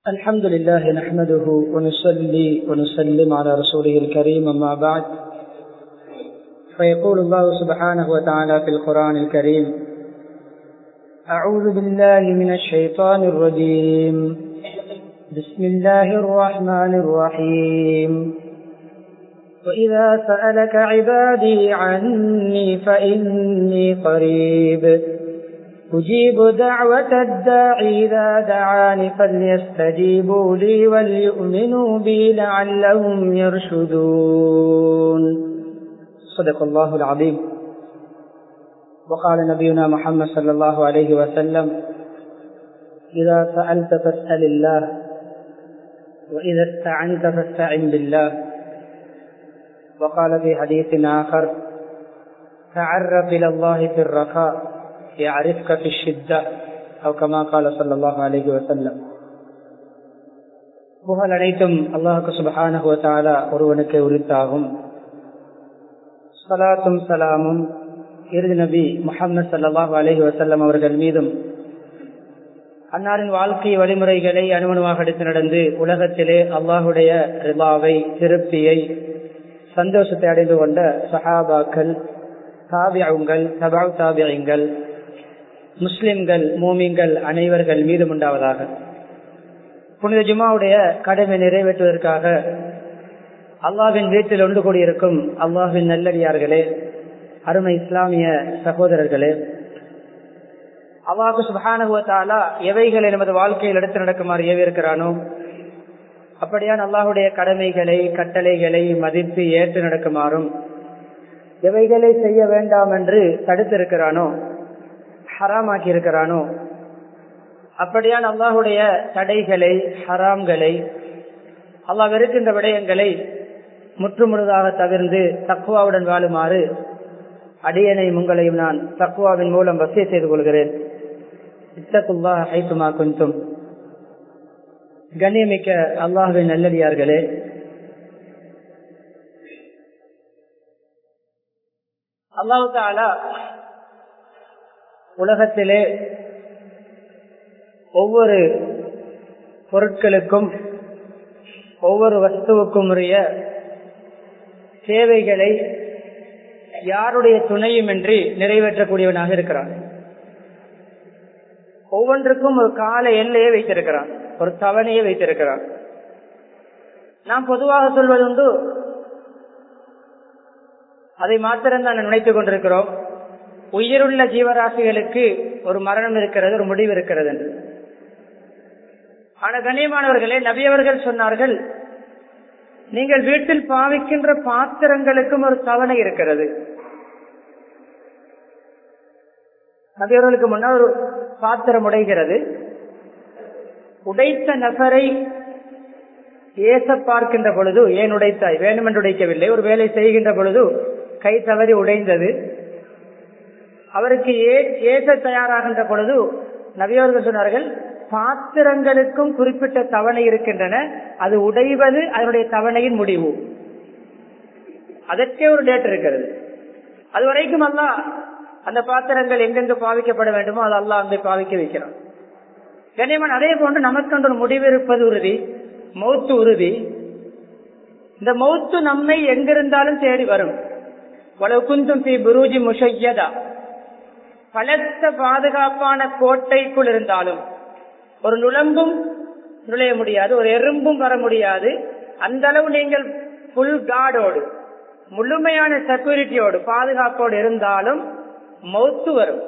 الحمد لله نحمده ونصلي ونسلم على رسوله الكريم أما بعد فيقول الله سبحانه وتعالى في القرآن الكريم: أعوذ بالله من الشيطان الرجيم. بسم الله الرحمن الرحيم. وإذا سألك عبادي عني فإني قريب أجيب دعوة الداعي إذا دعاني فليستجيبوا لي وليؤمنوا بي لعلهم يرشدون. صدق الله العظيم. وقال نبينا محمد صلى الله عليه وسلم: إذا سألت فاسأل الله وإذا استعنت فاستعن بالله. وقال في حديث آخر: تعرف إلى الله في الرخاء يعرفك في الشدة أو كما قال صلى الله عليه وسلم. புகழ் அனைத்தும் அல்லாஹ் சுப்ஹானஹு வ தஆலா ஒருவனுக்கு உரித்தாகும். ஸலாத்தும் ஸலாமும் இறுதி நபி முஹம்மது ஸல்லல்லாஹு அலைஹி வஸல்லம் அவர்கள் மீதும், அன்னாரின் வாழ்க்கை வழிமுறைகளை அனுமணமாக எடுத்து நடந்து உலகத்திலே அல்லாஹுடைய ரிபாவை, திருப்தியை, சந்தோஷத்தை அடைந்து கொண்ட சஹாபாக்கள், தாபிஊன்கள், தபஉ தாபிஈன்கள், முஸ்லிம்கள், மூமின்கள் அனைவர்கள் மீதும் உண்டாவதாக. புனித ஜும்ஆவுடைய கடமை நிறைவேற்றுவதற்காக அல்லாஹ்வின் வீட்டில் ஒன்று கூடியிருக்கும் அல்லாஹ்வின் நல்லடியார்களே, அருமை இஸ்லாமிய சகோதரர்களே, அல்லாஹ் சுப்ஹானஹு வ தஆலா எவைகளை நமது வாழ்க்கையில் எடுத்து நடக்குமாறு ஏவியிருக்கிறானோ அப்படியான் அல்லாஹுடைய கடமைகளை, கட்டளைகளை மதித்து ஏற்று நடக்குமாறும், எவைகளை செய்ய வேண்டாம் என்று தடுத்திருக்கிறானோ, ஹராமாக்கி இருக்கிறானோ அப்படியான் அல்லாஹுடைய தடைகளை, ஹராம்களை, அல்லாஹ் வெறுக்கின்ற விடயங்களை முற்றுமுழுதாக தவிர்ந்து தக்வாவுடன் வாழுமாறு அடியனை உங்களையும் நான் தக்வாவின் மூலம் வசிய செய்து கொள்கிறேன். இத்தகுல்லாஹ் ஹைத்துமா குன்தும். கண்ணியமிக்க அல்லாஹ்வின் நல்லடியார்களே, அல்லாஹ் தஆலா உலகத்திலே ஒவ்வொரு பொருட்களுக்கும், ஒவ்வொரு வஸ்துவுக்கும் உரிய தேவைகளை யாருடைய துணையுமின்றி நிறைவேற்றக்கூடியவனாக இருக்கிறான். ஒவ்வொன்றுக்கும் ஒரு கால எல்லையை வைத்திருக்கிறான், ஒரு தவணையை வைத்திருக்கிறான். நாம் பொதுவாக சொல்வதுண்டு, அதை மாத்திரம்தான் நினைத்துக் கொண்டிருக்கிறோம், உயிருள்ள ஜீவராசிகளுக்கு ஒரு மரணம் இருக்கிறது, ஒரு முடிவு இருக்கிறது என்று. ஆனால் கண்ணியமானவர்களே, நபியவர்கள் சொன்னார்கள், நீங்கள் வீட்டில் பாவிக்கின்ற பாத்திரங்களுக்கும் ஒரு தவணை இருக்கிறது. நபியவர்களுக்கு முன்னால் ஒரு பாத்திரம் உடைகிறது. உடைத்த நபரை ஏச பார்க்கின்ற பொழுது, ஏன் உடைத்தாய், வேணுமென்று உடைக்கவில்லை, ஒரு வேலை செய்கின்ற பொழுது கை தவறி உடைந்தது, அவருக்கு ஏச தயாராகின்ற பொழுது நபியவர்கள் சொன்னார்கள், பாத்திரங்களுக்கும் குறிப்பிட்ட தவணை இருக்கின்றன, அது உடைவது அதனுடைய தவணையின் முடிவு, அதற்கே ஒரு டேட் இருக்கிறது. அதுவரைக்கும் அல்லாஹ் அந்த பாத்திரங்கள் எங்கெங்கு பாவிக்கப்பட வேண்டுமோ அது அல்லாஹ் அங்கே பாவிக்க வைக்கிறான். கண்ணியமான அதே போன்று நமக்கு ஒரு முடிவு இருப்பது உறுதி, மௌத்து உறுதி. இந்த மௌத்து நம்மை எங்கிருந்தாலும் தேடி வரும். வலவ் குந்தும் ஃபீ புரூஜி முஷய்யதா, பலத்த பாதுகாப்பான கோட்டைக்குள் இருந்தாலும் ஒரு நுளம்பும் நுழைய முடியாது, ஒரு எறும்பும் வர முடியாது. அந்த அளவு நீங்கள் புல் கார்டோடு, முழுமையான செக்யூரிட்டியோடு, பாதுகாப்போடு இருந்தாலும் மௌத்து வரும்.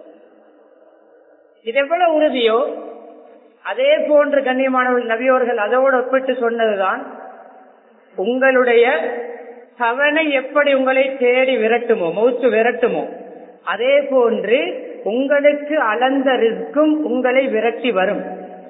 இது எவ்வளவு உறுதியோ அதே போன்று கண்ணியமானவர்கள் நபியோர்கள் அதோடு ஒப்பிட்டு சொன்னதுதான், உங்களுடைய தவணை எப்படி உங்களை தேடி விரட்டுமோ, மௌத்து விரட்டுமோ, அதே போன்று உங்களுக்கு அளந்த ரிஸ்கும் உங்களை விரட்டி வரும்.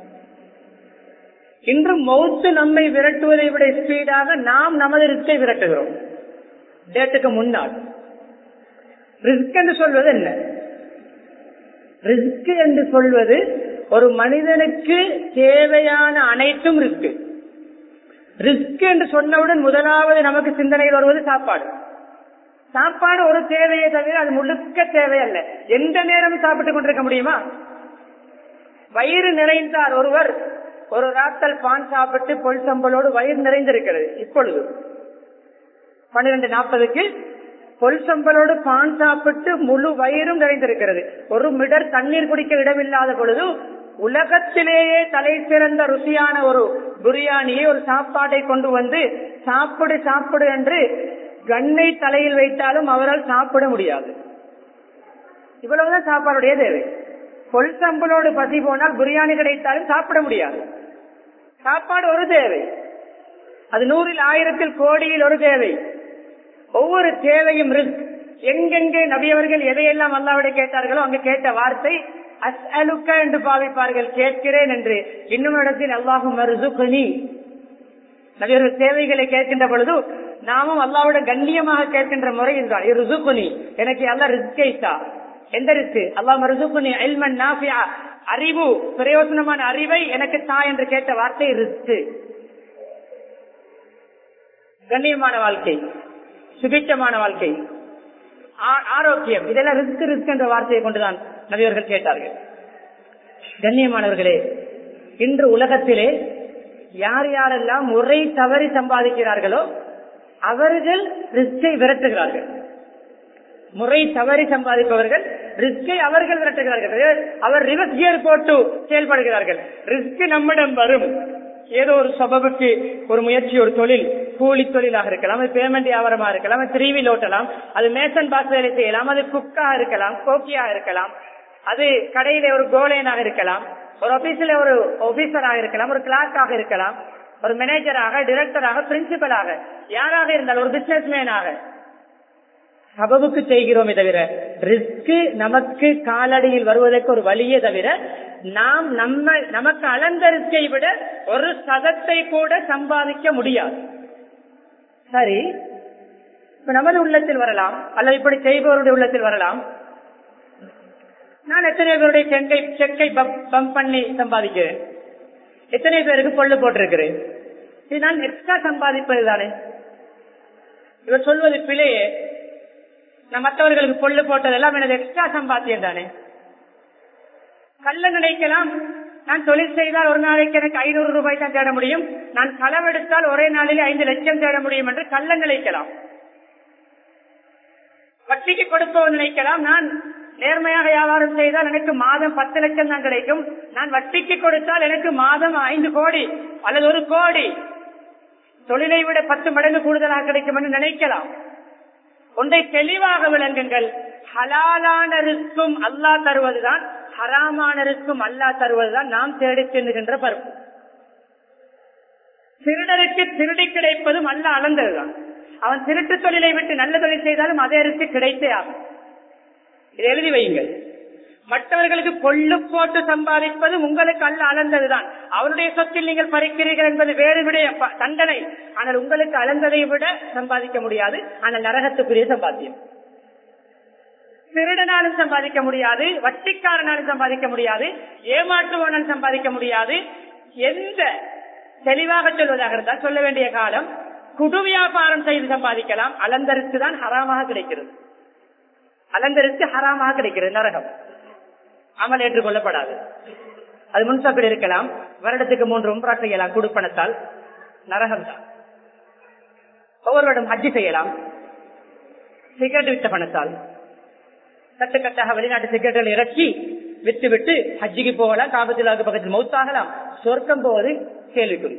இன்று மௌத்து நம்மை விரட்டுவதை விட ஸ்பீடாக நாம் நமது ரிஸ்கை விரட்டுகிறோம் டேட்டுக்கு முன்னால். ரிஸ்க் என்று சொல்வது என்ன? ரிஸ்க் என்று சொல்வது ஒரு மனிதனுக்கு தேவையான அனைத்தும் ரிஸ்க். ரிஸ்க் என்று சொன்னவுடன் முதலாவது நமக்கு சிந்தனையில் வருவது சாப்பாடு. சாப்பாடு ஒரு தேவையை தவிர அது முழுக்க தேவையல்ல. எந்த நேரம் சாப்பிட்டுக் கொண்டிருக்க முடியுமா? வயிறு நிறைந்தார் ஒருவர் ஒரு ராத்தல் பான் சாப்பிட்டு பொல் சம்பளோடு வயிறு நிறைந்திருக்கிறது. இப்பொழுது 12:40 பொல் சம்பளோடு பான் சாப்பிட்டு முழு வயிறும் நிறைந்திருக்கிறது. ஒரு மிடர் தண்ணீர் குடிக்க இடமில்லாத பொழுது உலகத்திலேயே தலை சிறந்த ருசியான ஒரு பிரியாணியை, ஒரு சாப்பாட்டை கொண்டு வந்து சாப்பிடு சாப்பிடு என்று கண்ணை தலையில் வைத்தாலும் அவரால் சாப்பிட முடியாது. இவ்வளவுதான் சாப்பாடுடைய தேவை. பொல் சம்பளோடு பசி போனால் பிரியாணி கிடைத்தாலும் சாப்பிட முடியாது. சாப்பாடு ஒரு தேவை, அது 100ல் 1000ல் கோடியில் ஒரு தேவை. ஒவ்வொரு தேவையும் எங்கெங்கே நபியவர்கள் எதையெல்லாம் அல்லாஹ்விடம் கேட்டார்களோ அங்கு கேட்ட வார்த்தை அஸ்அலுக என்று பாவிப்பார்கள், கேட்கிறேன் என்று. இன்னும் இடத்தில் அல்லாஹும்ம ர்சுக்னி, நபியவர்கள் தேவைகளை கேட்கின்ற பொழுது நாமும் அல்லாஹ்விடம் கண்ணியமாக கேட்கின்ற முறை இதுதான். ர்சுக்னி, எனக்கு அல்லாஹ் ரிஸ்கை தா. எந்த ரிஸ்க்? அல்லாஹ் ர்சுக்னி இல்மன் நாஃபிஆ, அறிவு, பிரயோஜனமான அறிவை எனக்கு தா என்று கேட்ட வார்த்தை ரிஸ்க். கண்ணியமான வாழ்க்கை, சுபிட்சமான வாழ்க்கை, ஆரோக்கியம், இதெல்லாம் ரிஸ்க் ரிஸ்க் என்ற வார்த்தையை கொண்டுதான் நபியவர்கள் கேட்டார்கள். கண்ணியமானவர்களே, இன்று உலகத்திலே யார் யாரெல்லாம் முறை தவறி சம்பாதிக்கிறார்களோ அவர்கள் ரிஸ்கை விரட்டுகிறார்கள். முறை தவறி சம்பாதிப்பவர்கள் ரிஸ்கை அவர்கள் விரட்டுகிறார்கள். அவர் ரிவர்ஸ் கியர் போட்டு செயல்படுகிறார்கள். ரிஸ்க் நம்மிடம் வரும். ஏதோ ஒரு சபபுக்கு ஒரு முயற்சி, ஒரு தொழில், கூலி தொழிலாக இருக்கலாம், அது பேமெண்ட் வியாபாரமாக இருக்கலாம், அது 3வீல் ஓட்டலாம், அது மேசன் பாஸ் வேலை செய்யலாம், அது குக்காக இருக்கலாம், கோக்கியாக இருக்கலாம், அது கடையில ஒரு கோலையனாக இருக்கலாம், ஒரு ஆபீஸ்ல ஒரு ஆபீசராக இருக்கலாம், ஒரு கிளார்க்காக இருக்கலாம், ஒரு மேனேஜராக, டைரக்டராக, பிரின்சிபலாக, யாராக இருந்தாலும் ஒரு பிசினஸ் மேனாக சபபுக்கு செய்கிறோமே தவிர ரிஸ்க் நமக்கு காலடியில் வருவதற்கு ஒரு வழியே தவிர நாம் நமக்கு அளந்த ரிஸ்கை விட ஒரு சதத்தை கூட சம்பாதிக்க முடியாது. சரி, இப்ப நமது உள்ளத்தில் வரலாம், அல்லது இப்படி செய்பவருடைய உள்ளத்தில் வரலாம், நான் எத்தனை பேருடைய செக்கை பம்ப் பண்ணி சம்பாதிக்கிறேன், எத்தனை பேருக்கு பொல்லு போட்டிருக்கிறேன், இது நான் எக்ஸ்ட்ரா சம்பாதிப்பது தானே. இவர் சொல்வது பிழையே. நான் மற்றவர்களுக்கு பொல்லு போட்டதெல்லாம் எனது எக்ஸ்ட்ரா சம்பாத்தியம் தானே. கள்ள நினைக்கலாம், நான் தொழில் செய்தால் ஒரு நாளைக்கு எனக்கு 500 ரூபாய் தான் தேட முடியும், நான் களவெடுத்தால் ஒரே நாளிலே 5 லட்சம் தேட முடியும் என்று கள்ள நினைக்கலாம். வட்டிக்கு கொடுப்பவர் நினைக்கலாம், நான் நேர்மையாக வியாபாரம் செய்தால் எனக்கு மாதம் 10 லட்சம் தான் கிடைக்கும், நான் வட்டிக்கு கொடுத்தால் எனக்கு மாதம் 5 கோடி அல்லது 1 கோடி, தொழிலை விட 10 மடங்கு கூடுதலாக கிடைக்கும் என்று நினைக்கலாம். ஒன்றை தெளிவாக விளங்குங்கள், ஹலாலான ரிஸ்கும் அல்லாஹ் தருவதுதான், ஹராமான ரிஸ்கும் அல்லாஹ் தருவதுதான் நாம் தேடி செல்லுகின்ற பருப்பு. திருடருக்கு திருடி கிடைப்பதும் அல்லாஹ் அளந்ததுதான். அவன் திருட்டு தொழிலை விட்டு நல்ல தொழில் செய்தாலும் அதே ரிஸ்க் கிடைத்தே ஆகும். இதை எழுதி வையுங்கள். மற்றவர்களுக்கு பொல்லு போட்டு சம்பாதிப்பது உங்களுக்கு அல்ல அளந்ததுதான். அவருடைய சொத்தில் நீங்கள் பறிக்கிறீர்கள் என்பது வேறு விட தண்டனை. ஆனால் உங்களுக்கு அளந்ததை விட சம்பாதிக்க முடியாது. ஆனால் நரகத்துக்குரிய சம்பாத்தியம். திருடனாலும் சம்பாதிக்க முடியாது, வட்டிக்காரனாலும் சம்பாதிக்க முடியாது, ஏமாற்றுவோனாலும் சம்பாதிக்க முடியாது. எந்த தெளிவாக சொல்வதாக இருந்தால் சொல்ல வேண்டிய காலம், குடு வியாபாரம் செய்து சம்பாதிக்கலாம். அளந்தருக்கு தான் ஹராமாக கிடைக்கிறது. அளந்தருக்கு ஹராமாக கிடைக்கிறது நரகம். அமல் ஏற்றுக்கொள்ளப்படாது. அது முன்சப்பில் இருக்கலாம், வருடத்துக்கு 3 உம்ரா செய்யலாம் குடுப்பணத்தால், நரகம் தான். ஒவ்வொருவரும் ஹஜ்ஜி செய்யலாம் சிகரெட் வித்த பணத்தால். கட்டுக்கட்டாக வெளிநாட்டு சிகரெட்டுகள் இறக்கி விட்டு விட்டு ஹஜ்ஜிக்கு போகலாம், காபத்துல்லாஹ்வுக்கு பக்கத்தில் மௌத்தாகலாம், சொர்க்கம் போவது கேள்விக்குறி.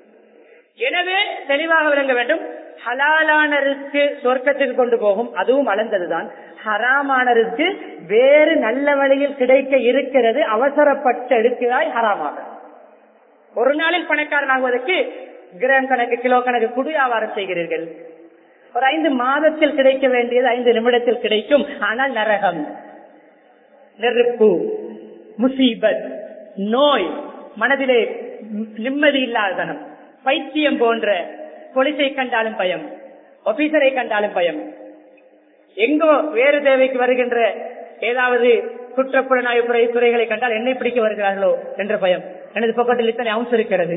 எனவே தெளிவாக விளங்க வேண்டும், ஹலாலான ரிஸ்க் சொர்க்கத்துக்கு கொண்டு போகும், அதுவும் அளந்ததுதான். ஹராமான ரிஸ்க் வேறு நல்ல வழியில் கிடைக்க இருக்கிறது, அவசரப்பட்டு எடுக்கிறாய் ஹராமாக. ஒரு நாளில் பணக்காரன் ஆகுவதற்கு கிராம் கணக்கு, கிலோ கணக்கு குடு வியாபாரம் செய்கிறீர்கள். ஒரு 5 மாதத்தில் கிடைக்க வேண்டியது 5 நிமிடத்தில் கிடைக்கும். ஆனால் நரகம், நெருப்பு, முசீபத், நோய், மனதிலே நிம்மதி இல்லாதனம், பைத்தியம் போன்ற, போலீஸை கண்டாலும் பயம், ஆபீசரை கண்டாலும் பயம், எங்கோ வேறு தேவைக்கு வருகின்ற ஏதாவது குற்றப்புலனாய்வு துறைகளை கண்டால் என்னை பிடிக்க வருகிறார்களோ என்ற பயம். எனது பக்கத்தில் இத்தனை அவுன்ஸ் இருக்கிறது,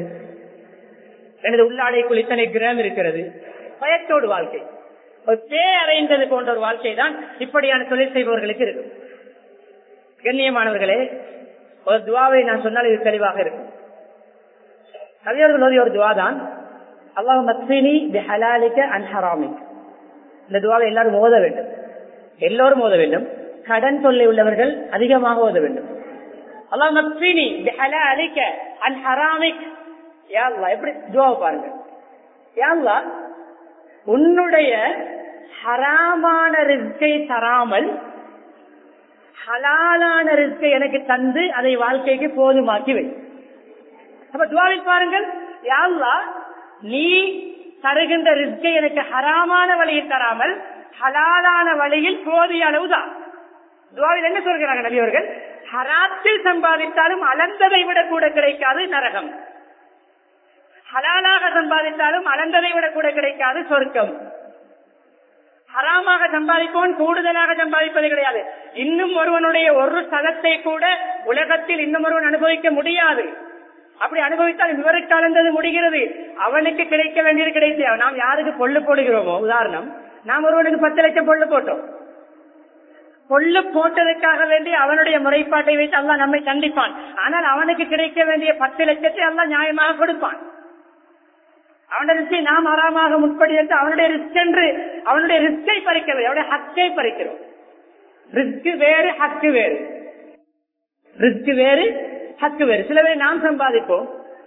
எனது உள்ளாடைக்குள் இத்தனை கிராம் இருக்கிறது. பயத்தோடு வாழ்க்கை, ஒரு அறைந்தது போன்ற ஒரு வாழ்க்கை தான் இப்படியான தொழில் செய்பவர்களுக்கு இருக்கும். கண்ணியமானவர்களே, ஒரு துவாவை நான் சொன்னால் இது தெளிவாக இருக்கும். நபியவர்கள் ஓதிய ஒரு துவா தான் அல்லாஹ் மக்ஃபினி பிஹலாலிக அன் ஹராமிக். இந்த துவாவை எல்லாரும் ஓத வேண்டும், எல்லோரும் ஓத வேண்டும். கடன் தொல்லை உள்ளவர்கள் அதிகமாக ஓத வேண்டும். அல்லாஹ் மக்ஃபினி பிஹலாலிக அன் ஹராமிக். யா அல்லாஹ், எப்படி துவாவை பாருங்க. யா அல்லாஹ், உன்னுடைய ஹராமான ரிஸ்கை தராமல் ஹலாலான ரிஸ்கை எனக்கு தந்து அதை வாழ்க்கைக்கு போதுமாக்கி வை. அப்ப துவாவில் பாருங்கள், யா அல்லாஹ், நீ தருகின்ற ரிஸ்கை எனக்கு ஹராமான வழியில் தராமல் ஹலாலான வழியில் போதிய அளவுதான். துவாவில் என்ன சொல்கிறாங்க நபி அவர்கள்? ஹராத்தில் சம்பாதித்தாலும் அளந்ததை விட கூட கிடைக்காது நரகம், ஹலாலாக சம்பாதித்தாலும் அளந்ததை விட கூட கிடைக்காது சொர்க்கம். ஹராமாக சம்பாதிப்பவன் கூடுதலாக சம்பாதிப்பது கிடையாது. இன்னும் ஒருவனுடைய ஒரு சதத்தை கூட உலகத்தில் இன்னும் ஒருவன் அனுபவிக்க முடியாது. அப்படி அனுபவித்தால் இவருக்கு அளந்தது முடிகிறது, அவனுக்கு கிடைக்க வேண்டியது கிடைத்து. நாம் யாருக்கு பொல்லு போடுகிறோமோ, உதாரணம், நாம் ஒருவனுக்கு 10 லட்சம் பொல்லு போட்டோம். பொல்லு போட்டதற்காக வேண்டி அவனுடைய முறைப்பாட்டை வைத்து அல்லாஹ் நம்மை கண்டிப்பான். ஆனால் அவனுக்கு கிடைக்க வேண்டிய 10 லட்சத்தை அல்லாஹ் நியாயமாக கொடுப்பான். அவனுடைய ரிஸ்கை நாம் ஆறாமாக முற்படி எடுத்து அவனுடைய ரிஸ்க் என்று அவனுடைய ரிஸ்கை பறிக்கிறது, அவனுடைய ஹக்கை பறிக்கிறோம். ரிஸ்க் வேறு, ஹக்கு வேறு. ரிஸ்க் வேறு, ஹக்கு வேறு. சில பேர் நாம் சம்பாதிப்போம்,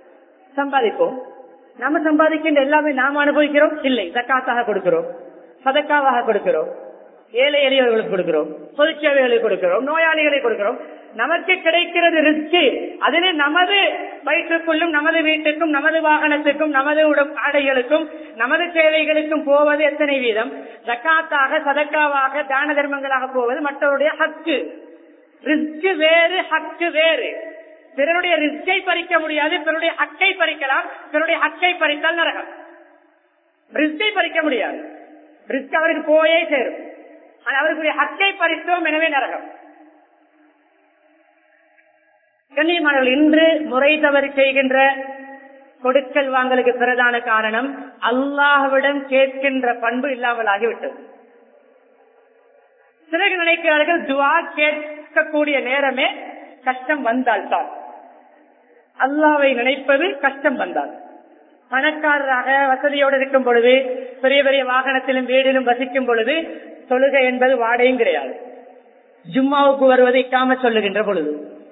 நாம சம்பாதிக்கின்ற எல்லாமே நாம் அனுபவிக்கிறோம் இல்லை. ஜக்காத்தாக கொடுக்கிறோம், சதக்காவாக கொடுக்கிறோம், ஏழை எளியவர்களுக்கு கொடுக்கிறோம், பொது சேவைகளுக்கு கொடுக்கிறோம், நோயாளிகளை கொடுக்கிறோம். நமக்கு கிடைக்கிறது ரிஸ்க். அதிலே நமது வயிற்றுக்குள்ளும், நமது வீட்டுக்கும், நமது வாகனத்துக்கும், நமது ஆடைகளுக்கும், நமது சேவைகளுக்கும் போவது எத்தனை வீதம்? ஜக்காத்தாக, சதக்காவாக, தான தர்மங்களாக போவது மற்றவருடைய ஹக்கு. ரிஸ்க் வேறு, ஹக்கு வேறு. பிறருடைய ரிஸ்கை பறிக்க முடியாது, பிறருடைய ஹக்கை பறிக்கலாம். பிறருடைய ஹக்கை பறித்தால் நரகம். ரிஸ்கை பறிக்க முடியாது, ரிஸ்க் அவருக்கு போயே சேரும். ஆனால் அவருக்குரிய ஹக்கை பறித்தோம், எனவே நரகம். கண்ணியமானவர்கள், இன்று முறை தவறு செய்கின்ற கொடுக்கல் வாங்கலுக்கு பிரதான காரணம் அல்லாஹ்விடம் கேட்கின்ற பண்பு இல்லாமல் ஆகிவிட்டது. சிலர் நினைக்கிறார்கள், துஆ கேட்கக்கூடிய நேரமே கஷ்டம் வந்தால்தான். அல்லாஹ்வை நினைப்பது கஷ்டம் வந்தால். பணக்காரராக வசதியோடு இருக்கும் பொழுது, பெரிய பெரிய வாகனத்திலும் வீடிலும் வசிக்கும் பொழுது தொழுகை என்பது வாடையும் கிடையாது. ஜும்மாவுக்கு வருவது இக்காம சொல்லுகின்ற பொழுது,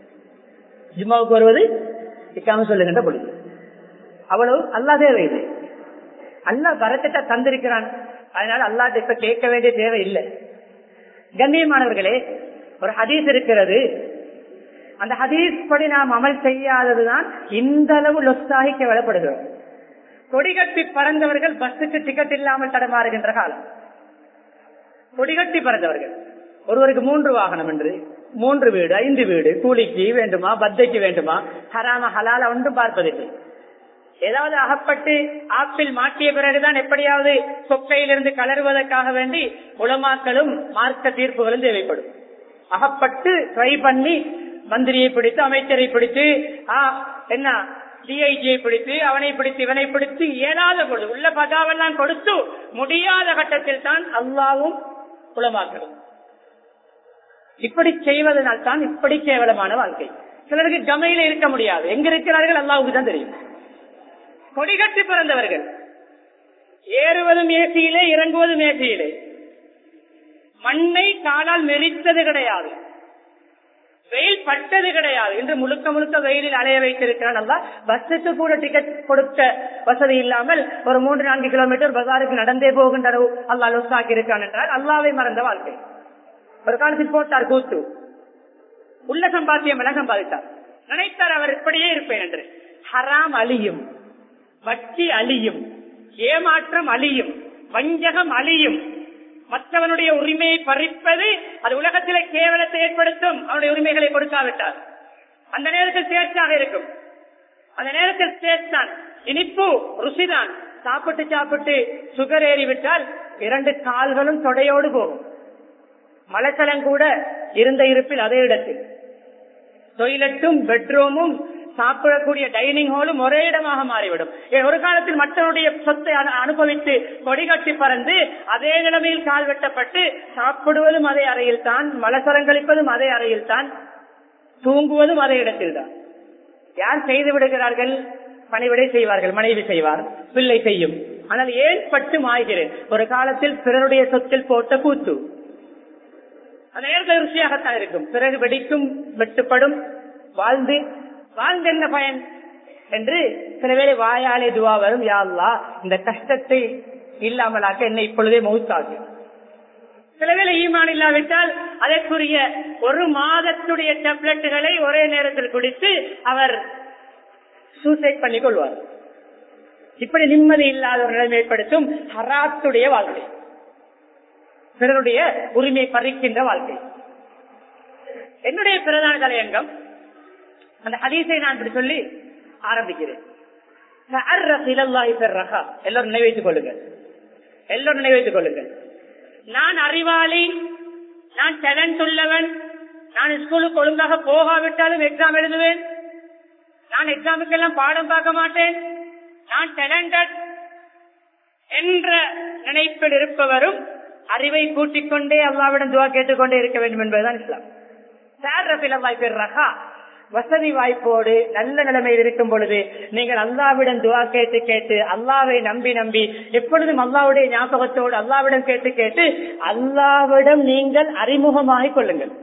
அவ்வளவு அல்லாஹ் தேவையில்லை. அல்லாஹ் பரக்கத்தை தந்திருக்கிறான், அதனால அல்லாஹ் இப்ப கேட்க வேண்டிய தேவை இல்லை. கண்ணியமானவர்களே, ஒரு ஹதீஸ் இருக்கிறது. அந்த ஹதீஸ் படி நாம் அமல் செய்யாததுதான் இந்த அளவு லொஸ்ஸாகி கேவலப்படுகிறோம். கொடிகட்டி பறந்தவர்கள் பஸ்ஸுக்கு டிக்கெட் இல்லாமல் தடமாறுகின்ற காலம். கொடிகட்டி பறந்தவர்கள், ஒருவருக்கு 3 வாகனம் என்று, 3 வீடு, 5 வீடு, கூலிக்கு வேண்டுமா, பத்தைக்கு வேண்டுமா, ஹராம ஹலால ஒன்றும் பார்ப்பதில்லை. ஏதாவது அகப்பட்டு ஆப்பிள் மாட்டிய பிறகுதான் எப்படியாவது சொக்கையிலிருந்து கலருவதற்காக வேண்டி உலமாக்களும் மார்க்க தீர்ப்புகளும் தேவைப்படும். அகப்பட்டு ட்ரை பண்ணி மந்திரியை பிடித்து, அமைச்சரை பிடித்து, என்ன டிஐஜியை பிடித்து, அவனை பிடித்து, இவனை பிடித்து, இயலாத பொழுது உள்ள பதாவெல்லாம் கொடுத்து முடியாத கட்டத்தில் தான் அல்லாவும் உலமாக்களும். இப்படி செய்வதனால் தான் இப்படி கேவலமான வாழ்க்கை. சிலருக்கு கமையில இருக்க முடியாது, எங்க இருக்கிறார்கள் அல்லாவுக்கு தான் தெரியும். கொடிகட்டி பிறந்தவர்கள் ஏறுவதும் ஏசியிலே, இறங்குவதும் ஏசியிலே. மண்ணை காலால் மெரித்தது கிடையாது, வெயில் பட்டது கிடையாது. இன்று முழுக்க முழுக்க வெயிலில் அலைய வைத்திருக்கிறான் அல்லாஹ். பஸ்ஸுக்கு கூட டிக்கெட் கொடுக்க வசதி இல்லாமல் ஒரு 3-4 கிலோமீட்டர் பஜாருக்கு நடந்தே போகின்ற அளவு அல்லாஹ் லொஸ்ஸாக்கி இருக்கான் என்றால் அல்லாஹ்வை மறந்த வாழ்க்கை. ஒரு காலத்தில் போட்டார் கூத்து, உள்ள சம்பாத்தியம் என சம்பாதித்தார், நினைத்தார் அவர் இப்படியே இருப்பேன் என்று. ஹராம் அழியும், வட்டி அழியும், ஏமாற்றம் அழியும், வஞ்சகம் அழியும். மற்றவனுடைய உரிமையை பறிப்பது அது உலகத்திலே கேவலத்தை ஏற்படுத்தும். அவனுடைய உரிமைகளை கொடுக்காவிட்டார் அந்த நேரத்தில் சேற்றாக இருக்கும். அந்த நேரத்தில் சேத்தான், இனிப்பு ருசிதான். சாப்பிட்டு சாப்பிட்டு சுகர் ஏறிவிட்டால் 2 கால்களும் தொடையோடு போகும். மலச்சலம் கூட இருந்த இருப்பில் அதே இடத்தில், டொய்லெட்டும் பெட்ரூமும் சாப்பிடக்கூடிய டைனிங் ஹாலும் ஒரே இடமாக மாறிவிடும். ஒரு காலத்தில் மற்றவருடைய சொத்தை அனுபவித்து கொடிகட்டி பறந்து அதே நிலைமையில் கால் வெட்டப்பட்டு சாப்பிடுவதும் அதே அறையில் தான், மலசலங்களிப்பதும் அதே அறையில் தான், தூங்குவதும் அதே இடத்தில் தான். யார் செய்து விடுகிறார்கள்? பணிவிடை செய்வார்கள், மனைவி செய்வார், பிள்ளை செய்யும். ஆனால் ஏன் பட்டு மாய்கிறேன்? ஒரு காலத்தில் பிறருடைய சொத்தில் போட்ட கூத்து அந்த நேரத்தில் ருசியாகத்தான் இருக்கும். பிறகு வெடிக்கும், வெட்டுப்படும். வாழ்ந்து வாழ்ந்து என்ன பயன் என்று சில வேளை வாயாலே துவா வரும், யா அல்லாஹ் இந்த கஷ்டத்தை இல்லாமலாக்க என்னை இப்பொழுதே மௌத்தாகும். சில வேளை ஈமான் இல்லாவிட்டால் அதற்குரிய ஒரு மாதத்துடைய டேப்லெட்டுகளை ஒரே நேரத்தில் குடித்து அவர் சூசைட் பண்ணிக் கொள்வார். இப்படி நிம்மதி இல்லாத ஒரு நிலைமை ஏற்படுத்தும் ஹராத்துடைய வாழ்க்கை, பிறருடைய உரிமை பறிக்கின்ற வாழ்க்கை. என்னுடைய பிரதான தலையங்கம் அந்த ஹதீஸை நான் இப்படி சொல்லி ஆரம்பிக்கிறேன். எல்லோரும் நினைவைத்துக் கொள்ளுங்கள், எல்லோரும் நினைவைத்துக் கொள்ளுங்கள். நான் அறிவாளி, நான் டேலண்ட் உள்ளவன், நான் ஸ்கூலுக்கு ஒழுங்காக போகாவிட்டாலும் எக்ஸாம் எழுதுவேன், நான் எக்ஸாமுக்கெல்லாம் பாடம் பார்க்க மாட்டேன், நான் டேலண்டட் என்ற நினைப்பில் இருப்பவரும் அறிவை கூட்டிக் கொண்டே அல்லாவிடம் துவா கேட்டுக்கொண்டே இருக்க வேண்டும் என்பதுதான் இஸ்லாம். வசதி வாய்ப்போடு நல்ல நிலைமையில் இருக்கும் பொழுது நீங்கள் அல்லாவிடம் துவா கேட்டு கேட்டு அல்லாவை நம்பி நம்பி எப்பொழுதும் அல்லாவுடைய ஞாபகத்தோடு அல்லாவிடம் கேட்டு கேட்டு அல்லாவிடம் நீங்கள் அறிமுகமாகிக் கொள்ளுங்கள்.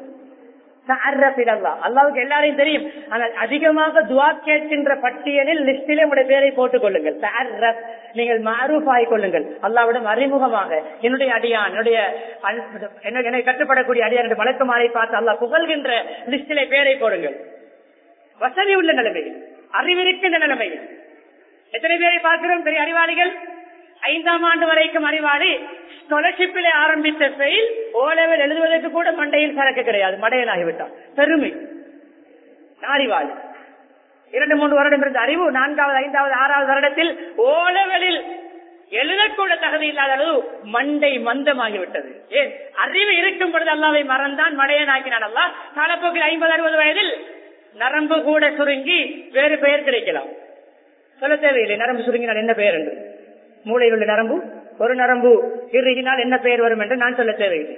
அல்லாவுக்கு எல்லாரையும் தெரியும், ஆனால் அதிகமாக துவா கேட்கின்ற பட்டியலில் லிஸ்டிலே உடைய பேரை போட்டுக் கொள்ளுங்கள். நீங்கள் மஅரூஃப் ஆகிக் கொள்ளுங்கள். அல்லாவிடம் அறிமுகமாக என்னுடைய அடியான், என்னை கட்டுப்படக்கூடிய அடியான் வழக்கமாறை பார்த்து அல்லாஹ் புகழ்கின்ற லிஸ்டிலே பேரை போடுங்கள். வசதி உள்ள நிலைமையில், அறிவிருக்கின்ற நிலைமையில் எத்தனை பேரை பார்க்கிறோம்? பெரிய அறிவாளிகள், 5ஆம் ஆண்டு வரைக்கும் அறிவாளி, ஸ்காலர்ஷிப்பிலே ஆரம்பித்த செயல் ஓலெவல் எழுதுவதற்கு கூட மண்டையில் சரக்கு கிடையாது, மடையனாகிவிட்டார். பெருமை. அறிவாளி 2-3 வருடம் இருந்த அறிவு 4வது 5வது 6வது வருடத்தில் ஓலெவலில் எழுதக்கூட தகுதி இல்லாத அளவு மண்டை மந்தமாகிவிட்டது. ஏன்? அறிவு இருக்கும் பொழுது அல்லாவை மறந்தான், மடையனாக்கினான். அல்லா காலப்போக்கில் 50-60 வயதில் நரம்பு கூட சுருங்கி வேறு பெயர் கிடைக்கலாம். சொல்ல தேவையில்லை நரம்பு சுருங்கினால் என்ன பெயர் என்று. மூளையில் உள்ள நரம்பு, ஒரு நரம்பு இறுகினால் என்ன பெயர் வரும் என்று நான் சொல்ல தேவையில்லை.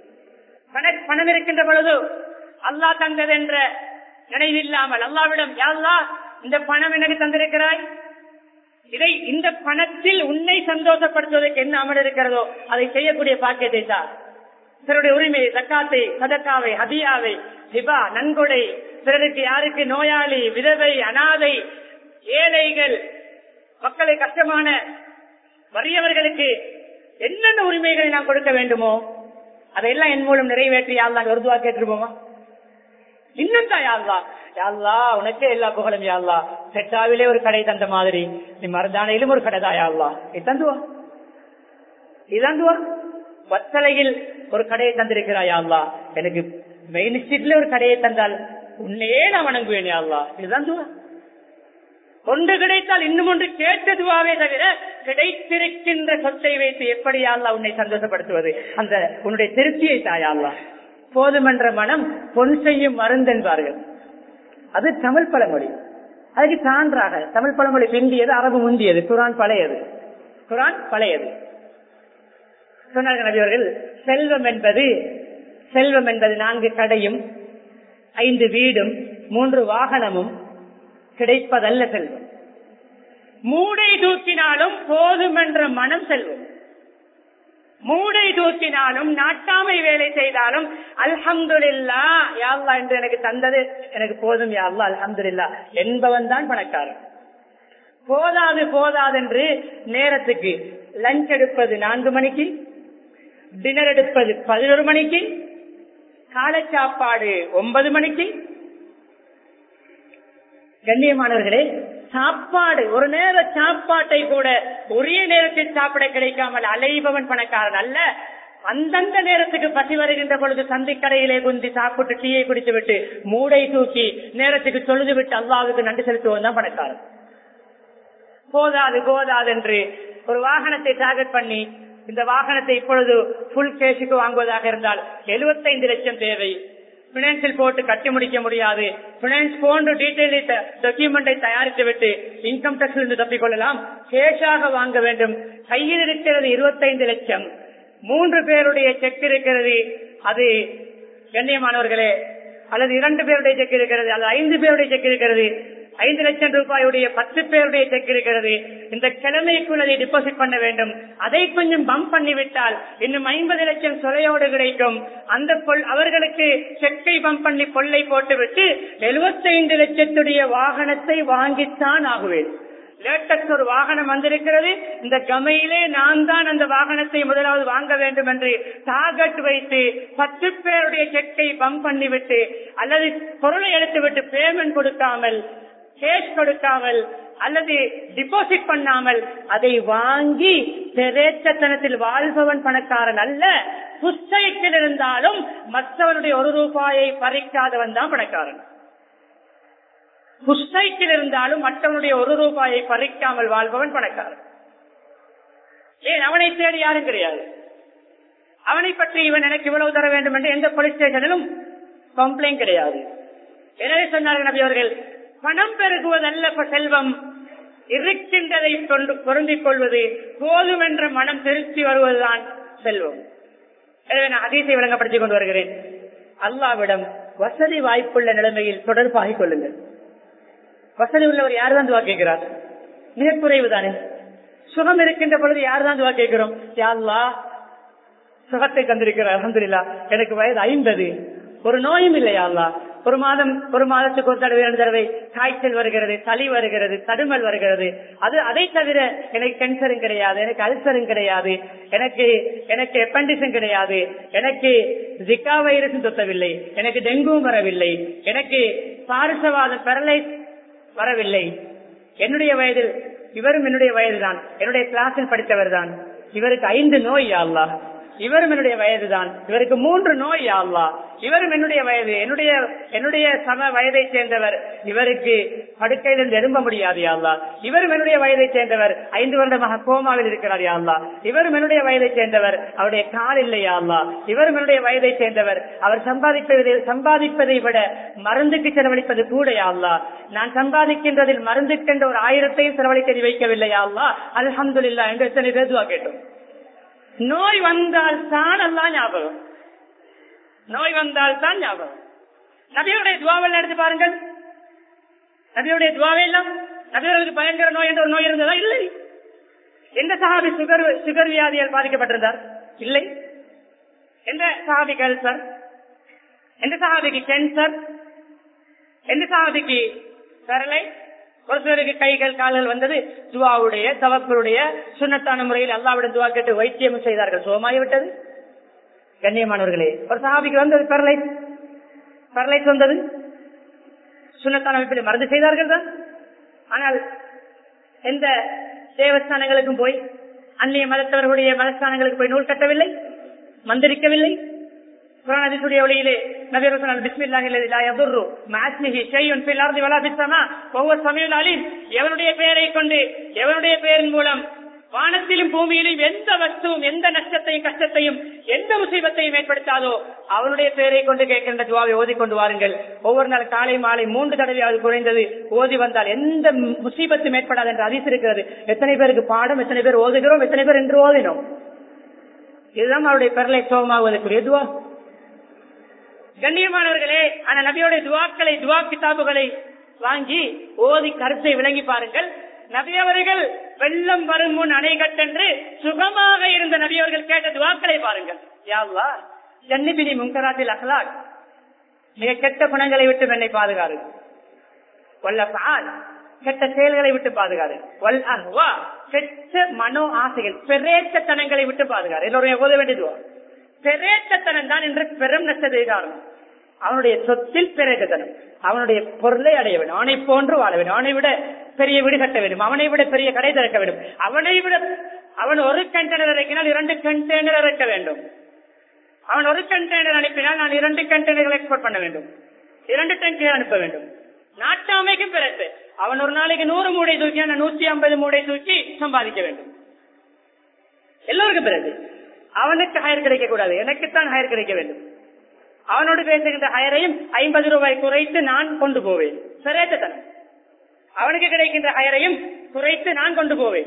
பணம் இருக்கின்ற பொழுது அல்லாஹ் தந்தது என்ற நினைவில்லாமல் அல்லாவிடம், யா அல்லாஹ் இந்த பணம் எனக்கு தந்திருக்கிறாய், இதை இந்த பணத்தில் உன்னை சந்தோஷப்படுத்துவதற்கு என்ன அமல் இருக்கிறதோ அதை செய்யக்கூடிய பாக்கியத்தை தான். பிறருடைய உரிமை, ஜக்காத்தை, சதக்காவை, ஹதியாவை, ஹிபா, நன்கொடை, பிறருக்கு யாருக்கு நோயாளி, விதவை, அனாதை, ஏழைகள், மக்களை கஷ்டமான வறியவர்களுக்கு என்னென்ன உரிமைகளை நாம் கொடுக்க வேண்டுமோ அதையெல்லாம் என் மூலம் நிறைவேற்றி யாழ்லா ஒரு துவா கேட்டுருப்போமா? இன்னும் தான் யாழ்லா உனக்கே எல்லா புகழும் யாழ்லா. செட்டாவிலே ஒரு கடை தந்த மாதிரி நீ மருதானையிலும் ஒரு கடை தான் யாழ்லா. இதுதான் துவா. வத்தலையில் ஒரு கடையை தந்திருக்கிறாய் யாழ்லா, எனக்கு மெயின் ஸ்ட்ரீட்ல ஒரு கடையை தந்தால் உன்னையே நான் வணங்குவேன் யாழ்லா. இதுதான் துவா. ஒன்று கிடைத்தால் இன்னும் ஒன்று கேட்டதுவாவே தவிர கிடைத்திருக்கின்ற சொத்தை வைத்து எப்படி யாழ்லா உன்னை சந்தோஷப்படுத்துவது? அந்த உன்னுடைய திருப்தியை தாயாள்லா. போதுமென்ற மனம் பொன் செய்யும் மருந்து என்பார்கள். அது தமிழ் பழமொழி. அதுக்கு சான்றாக தமிழ் பழமொழி பிந்தியது, அரபு முந்தியது, குரான் பழையது. சொன்னார்கள் நபி அவர்கள், செல்வம் என்பது 4 கடையும் 5 வீடும் 3 வாகனமும் கிடைப்பதல்ல செல்வம். மூடை தூக்கினாலும் போதுமென்ற மனம் செல்வம். மூடை தூக்கினாலும் நாட்டாமை வேலை செய்தாலும் அல்ஹம்துலில்லாஹ் யா அல்லாஹ் என்று எனக்கு தந்தது எனக்கு போதும் யா அல்லாஹ் அல்ஹம்துலில்லாஹ் என்பவன் தான் பணக்காரன். போதாது என்று நேரத்துக்கு லஞ்ச் எடுப்பது 4 மணிக்கு, டின்னர் எடுப்பது 11 மணிக்கு, காலை சாப்பாடு 9 மணிக்கு. கண்ணியமானவர்களே, சாப்பாடு ஒரு நேர சாப்பாட்டை கூட ஒரே நேரத்தில் சாப்பிட கிடைக்காமல் அலைபவன் பணக்காரன் அல்ல. அந்தந்த நேரத்துக்கு பசி வருகின்ற பொழுது சந்திக்கடையிலே குந்தி சாப்பிட்டு டீயை குடித்து விட்டு மூடை தூக்கி நேரத்துக்கு தொழுது விட்டு அல்லாஹ்வுக்கு நன்றி செலுத்துவன் தான் பணக்காரன். போதாது என்று ஒரு வாகனத்தை டார்கெட் பண்ணி, இந்த வாகனத்தை இப்பொழுது புல் கேஷுக்கு வாங்குவதாக இருந்தால் 75 லட்சம் தேவை, பினான்சியல் போட்டு கட்டி முடிக்க முடியாது, பினான்ஸ் போன்று டீடைல் டாக்குமெண்டை தயாரித்து விட்டு இன்கம் டாக்ஸ் இருந்து தப்பிக்கொள்ளலாம், கேஷாக வாங்க வேண்டும். கையில் இருக்கிறது 25 லட்சம், 3 பேருடைய செக் இருக்கிறது, அது கண்ணியமானவர்களே, அல்லது 2 பேருடைய செக் இருக்கிறது, அல்லது 5 பேருடைய செக் இருக்கிறது. 5 லட்சம் ரூபாயுடைய 10 பேருடைய செக் இருக்கிறது, இந்த கிழமைக்குள் அதை டிபாசிட் பண்ண வேண்டும், அதை கொஞ்சம் பம்ப் பண்ணிவிட்டால் இன்னும் 50 லட்சம் சொலையோடு கிடைக்கும். அந்த அவர்களுக்கு செக்கை பம்ப் பண்ணி கொள்ளை போட்டுவிட்டு 75 லட்சத்துடைய வாகனத்தை வாங்கித்தான் ஆகுவேன். லேட்டஸ்ட் ஒரு வாகனம் வந்திருக்கிறது, இந்த கமையிலே நான் தான் அந்த வாகனத்தை முதலாவது வாங்க வேண்டும் என்று டார்கெட் வைத்து 10 பேருடைய செக்கை பம்ப் பண்ணிவிட்டு அல்லது பொருளை எடுத்துவிட்டு பேமெண்ட் கொடுக்காமல், கேஷ் கொடுக்காமல் அல்லது டிபாசிட் பண்ணாமல் அதை வாங்கி பெரேச்சத்தனத்தில் வாழ்பவன் பணக்காரன் அல்ல. புஸ்தகத்தில் இருந்தாலும் மற்றவனுடைய 1 ரூபாயை பறிக்காதவன் தான் பணக்காரன். புஸ்தகத்தில் இருந்தாலும் மற்றவனுடைய 1 ரூபாயை பறிக்காமல் வாழ்பவன் பணக்காரன். ஏன்? அவனை தேடி யாரும் கிடையாது. அவனை பற்றி இவன் எனக்கு இவ்வளவு தர வேண்டும் என்று எந்த போலீஸ் ஸ்டேஷனிலும் கம்ப்ளைண்ட் கிடையாது. எனவே சொன்னார்கள் நபி அவர்கள், பணம் பெருகுவதல்ல செல்வம், இருக்கின்றதை பொருந்திக் கொள்வது, போதும் என்ற மனம் திருச்சி வருவதுதான் செல்வம். எனவே நான் ஹதீஸை விளங்கப்படுத்திக் கொண்டு வருகிறேன். அல்லாஹ்விடம் வசதி வாய்ப்புள்ள நிலைமையில் தொடர்பாகிக் கொள்ளுங்கள். வசதி உள்ளவர் யார் தான் துவா கேட்கிறார்? மிக குறைவுதானே. சுகம் இருக்கின்ற பொழுது யார் தான் துவா கேட்கிறோம்? யா அல்லாஹ் சுகத்தை தந்திருக்கிறார், அல்ஹம்துலில்லாஹ். எனக்கு வயது 50, ஒரு நோயும் இல்லையா அல்லாஹ். ஒரு மாதத்துக்கு ஒரு தடவை 2 தடவை காய்ச்சல் வருகிறது, சளி வருகிறது, தடுமல் வருகிறது. அதை தவிர எனக்கு கேன்சரும் கிடையாது, எனக்கு அல்சரும் கிடையாது, எனக்கு அப்பெண்டிஸும் கிடையாது, எனக்கு ஜிகா வைரஸும் தொத்தவில்லை, எனக்கு டெங்குவும் வரவில்லை, எனக்கு பாரிசவாதம் பெரலைஸ் வரவில்லை. என்னுடைய வயதில் இவரும் என்னுடைய வயதுதான், என்னுடைய கிளாஸில் படித்தவர் தான். இவருக்கு 5 நோய் யா அல்லாஹ். இவரும் என்னுடைய வயதுதான், இவருக்கு 3 நோய் யா அல்லாஹ். இவரும் என்னுடைய வயது, என்னுடைய சம வயதை சேர்ந்தவர், இவருக்கு படுக்கையிலிருந்து எழும்ப முடியாது யா அல்லாஹ். இவரும் என்னுடைய வயதை சேர்ந்தவர், 5 வருடமாக கோமாவில் இருக்கிறார் யா அல்லாஹ். இவரும் என்னுடைய வயதை சேர்ந்தவர், அவருடைய கால் இல்லை யா அல்லாஹ். இவரும் என்னுடைய வயதை சேர்ந்தவர், அவர் சம்பாதிப்பதை விட மருந்துக்கு செலவழிப்பது கூட யா அல்லாஹ். நான் சம்பாதிக்கின்றதில் மருந்துக்கென்ற ஒரு 1000 செலவழிக்க வைக்கவில்லை யா அல்லாஹ். அல்ஹம்துலில்லாஹ் என்று எத்தனை பேர் துஆ கேட்டோம். நோய் வந்தால் தான் அல்லாஹ் ஞாபகம், நோய் வந்தால் தான் ஞாபகம். நபியுடைய துவாவெல்லாம் எடுத்து பாருங்கள். நபியுடைய துவாவே எல்லாம் நபியர்களுக்கு பயங்கர நோய் என்ற ஒரு நோய் இருந்ததா? இல்லை. எந்த சஹாபி சுகர் வியாதியால் பாதிக்கப்பட்டிருந்தார்? இல்லை. எந்த சஹாபி கேன்சர்? எந்த சஹாபிக்கு கேன்சர்? எந்த சஹாபிக்கு பெரலை? ஒரு சிலருக்கு கைகள் கால்கள் வந்தது, துவாவுடைய தவக்களுடைய சுன்னத்தான முறையில் அல்லாஹ்விடம் துவா கேட்டு வைத்தியம் செய்தார்கள், சுகமாகிவிட்டது. கண்ணியமானவர்களே, ஒரு சஹாபிக்கு வந்தது பெரலைஸ் வந்தது, சுன்னத்தான அமைப்பில் மருந்து செய்தார்கள் தான். ஆனால் எந்த தேவஸ்தானங்களுக்கும் போய் அந்நிய மதத்தவர்களுடைய மதஸ்தானங்களுக்கு போய் நூல் கட்டவில்லை, மந்திரிக்கவில்லை. குர்ஆனுடைய வழியிலே நபி ரசூல் பிஸ்மில்லாஹி லா யதுர்ரு மஅஸ்மிஹி ஷைஉன் ஃபில் அர்தி வலா ஃபிஸ் ஸமா வஹுவ ஸமீஉல் அலீம். எவனுடைய பெயரை கொண்டு, எவனுடைய பெயரின் மூலம் வானத்திலும் பூமியிலும் எந்த வஸ்துவும் எந்த நஷ்டத்தையும் கஷ்டத்தையும் எந்த முசீபத்தையும் ஏற்படுத்தாதோ அவனுடைய பெயரை கொண்டு கேட்கின்ற துவாவை ஓதிக்கொண்டு வாருங்கள். ஒவ்வொரு நாள் காலை மாலை 3 தடவை அது குறைந்தது ஓதி வந்தால் எந்த முசீபத்தும் ஏற்படாது என்று ஹதீஸ் இருக்கிறது. எத்தனை பேருக்கு பாடம், எத்தனை பேர் ஓதுகிறோம், எத்தனை பேர் என்று ஓதினோம். இதுதான் அவருடைய பெரலை சோகமாகுவதற்குரிய துவா. கண்ணியமானவர்களே, ஆனா நபியோடைய துவாக்களை, துவா கிதாபுகளை வாங்கி ஓதி கருத்தை விளங்கி பாருங்கள். நபியவர்கள் வெள்ளம் வரும் முன் அணை கட்டென்று சுகமாக இருந்த நபியவர்கள் கேட்ட துவாக்களை பாருங்கள். யா அல்லாஹ் ஜன்னிபினி முன்கராத்தில் அஹ்லாக், மிக கெட்ட குணங்களை விட்டு என்னை பாதுகாரு. வல்லஃபால், கெட்ட செயல்களை விட்டு பாதுகாரு. வல் அஹ்வா, கெட்ட மனோ ஆசைகள், பெரேச்சத்தனங்களை விட்டு பாதுகாரு. எல்லோரும் ஓத வேண்டிய துவா. பெரேச்சத்தனம் தான் என்று பெரும் நஷ்டத்தை காரணம். அவனுடைய சொத்தில் பெரேச்சத்தனம், அவனுடைய பொருளை அடைய வேண்டும், அவனை போன்று வாழ வேண்டும், அவனை விட பெரிய வீடு கட்ட வேண்டும், அவனை விட பெரிய கடை திறக்க வேண்டும், அவன் 1 கண்டெய்னர் இறக்கினால் 2 கண்டெய்னர் இறக்க வேண்டும், அவன் 1 கண்டெய்னர் அனுப்பினால் நான் 2 கண்டெய்னர்கள் எக்ஸ்போர்ட் பண்ண வேண்டும், 2 டேங்கர் அனுப்ப வேண்டும். நாட்டு அமைக்கும் பிறகு அவன் ஒரு நாளைக்கு 100 மூடை தூக்கி 150 மூடை தூக்கி சம்பாதிக்க வேண்டும். எல்லோருக்கும் பிறகு அவனுக்கு ஹயர் கிடைக்க கூடாது, எனக்குத்தான் ஹயர் கிடைக்க வேண்டும். அவனோடு பேசுகின்ற ஹயரையும் 50 ரூபாய் குறைத்து நான் கொண்டு போவேன். பெரேச்சத்தனம். அவனுக்கு கிடைக்கின்ற ஹயரையும் குறைத்து நான் கொண்டு போவேன்.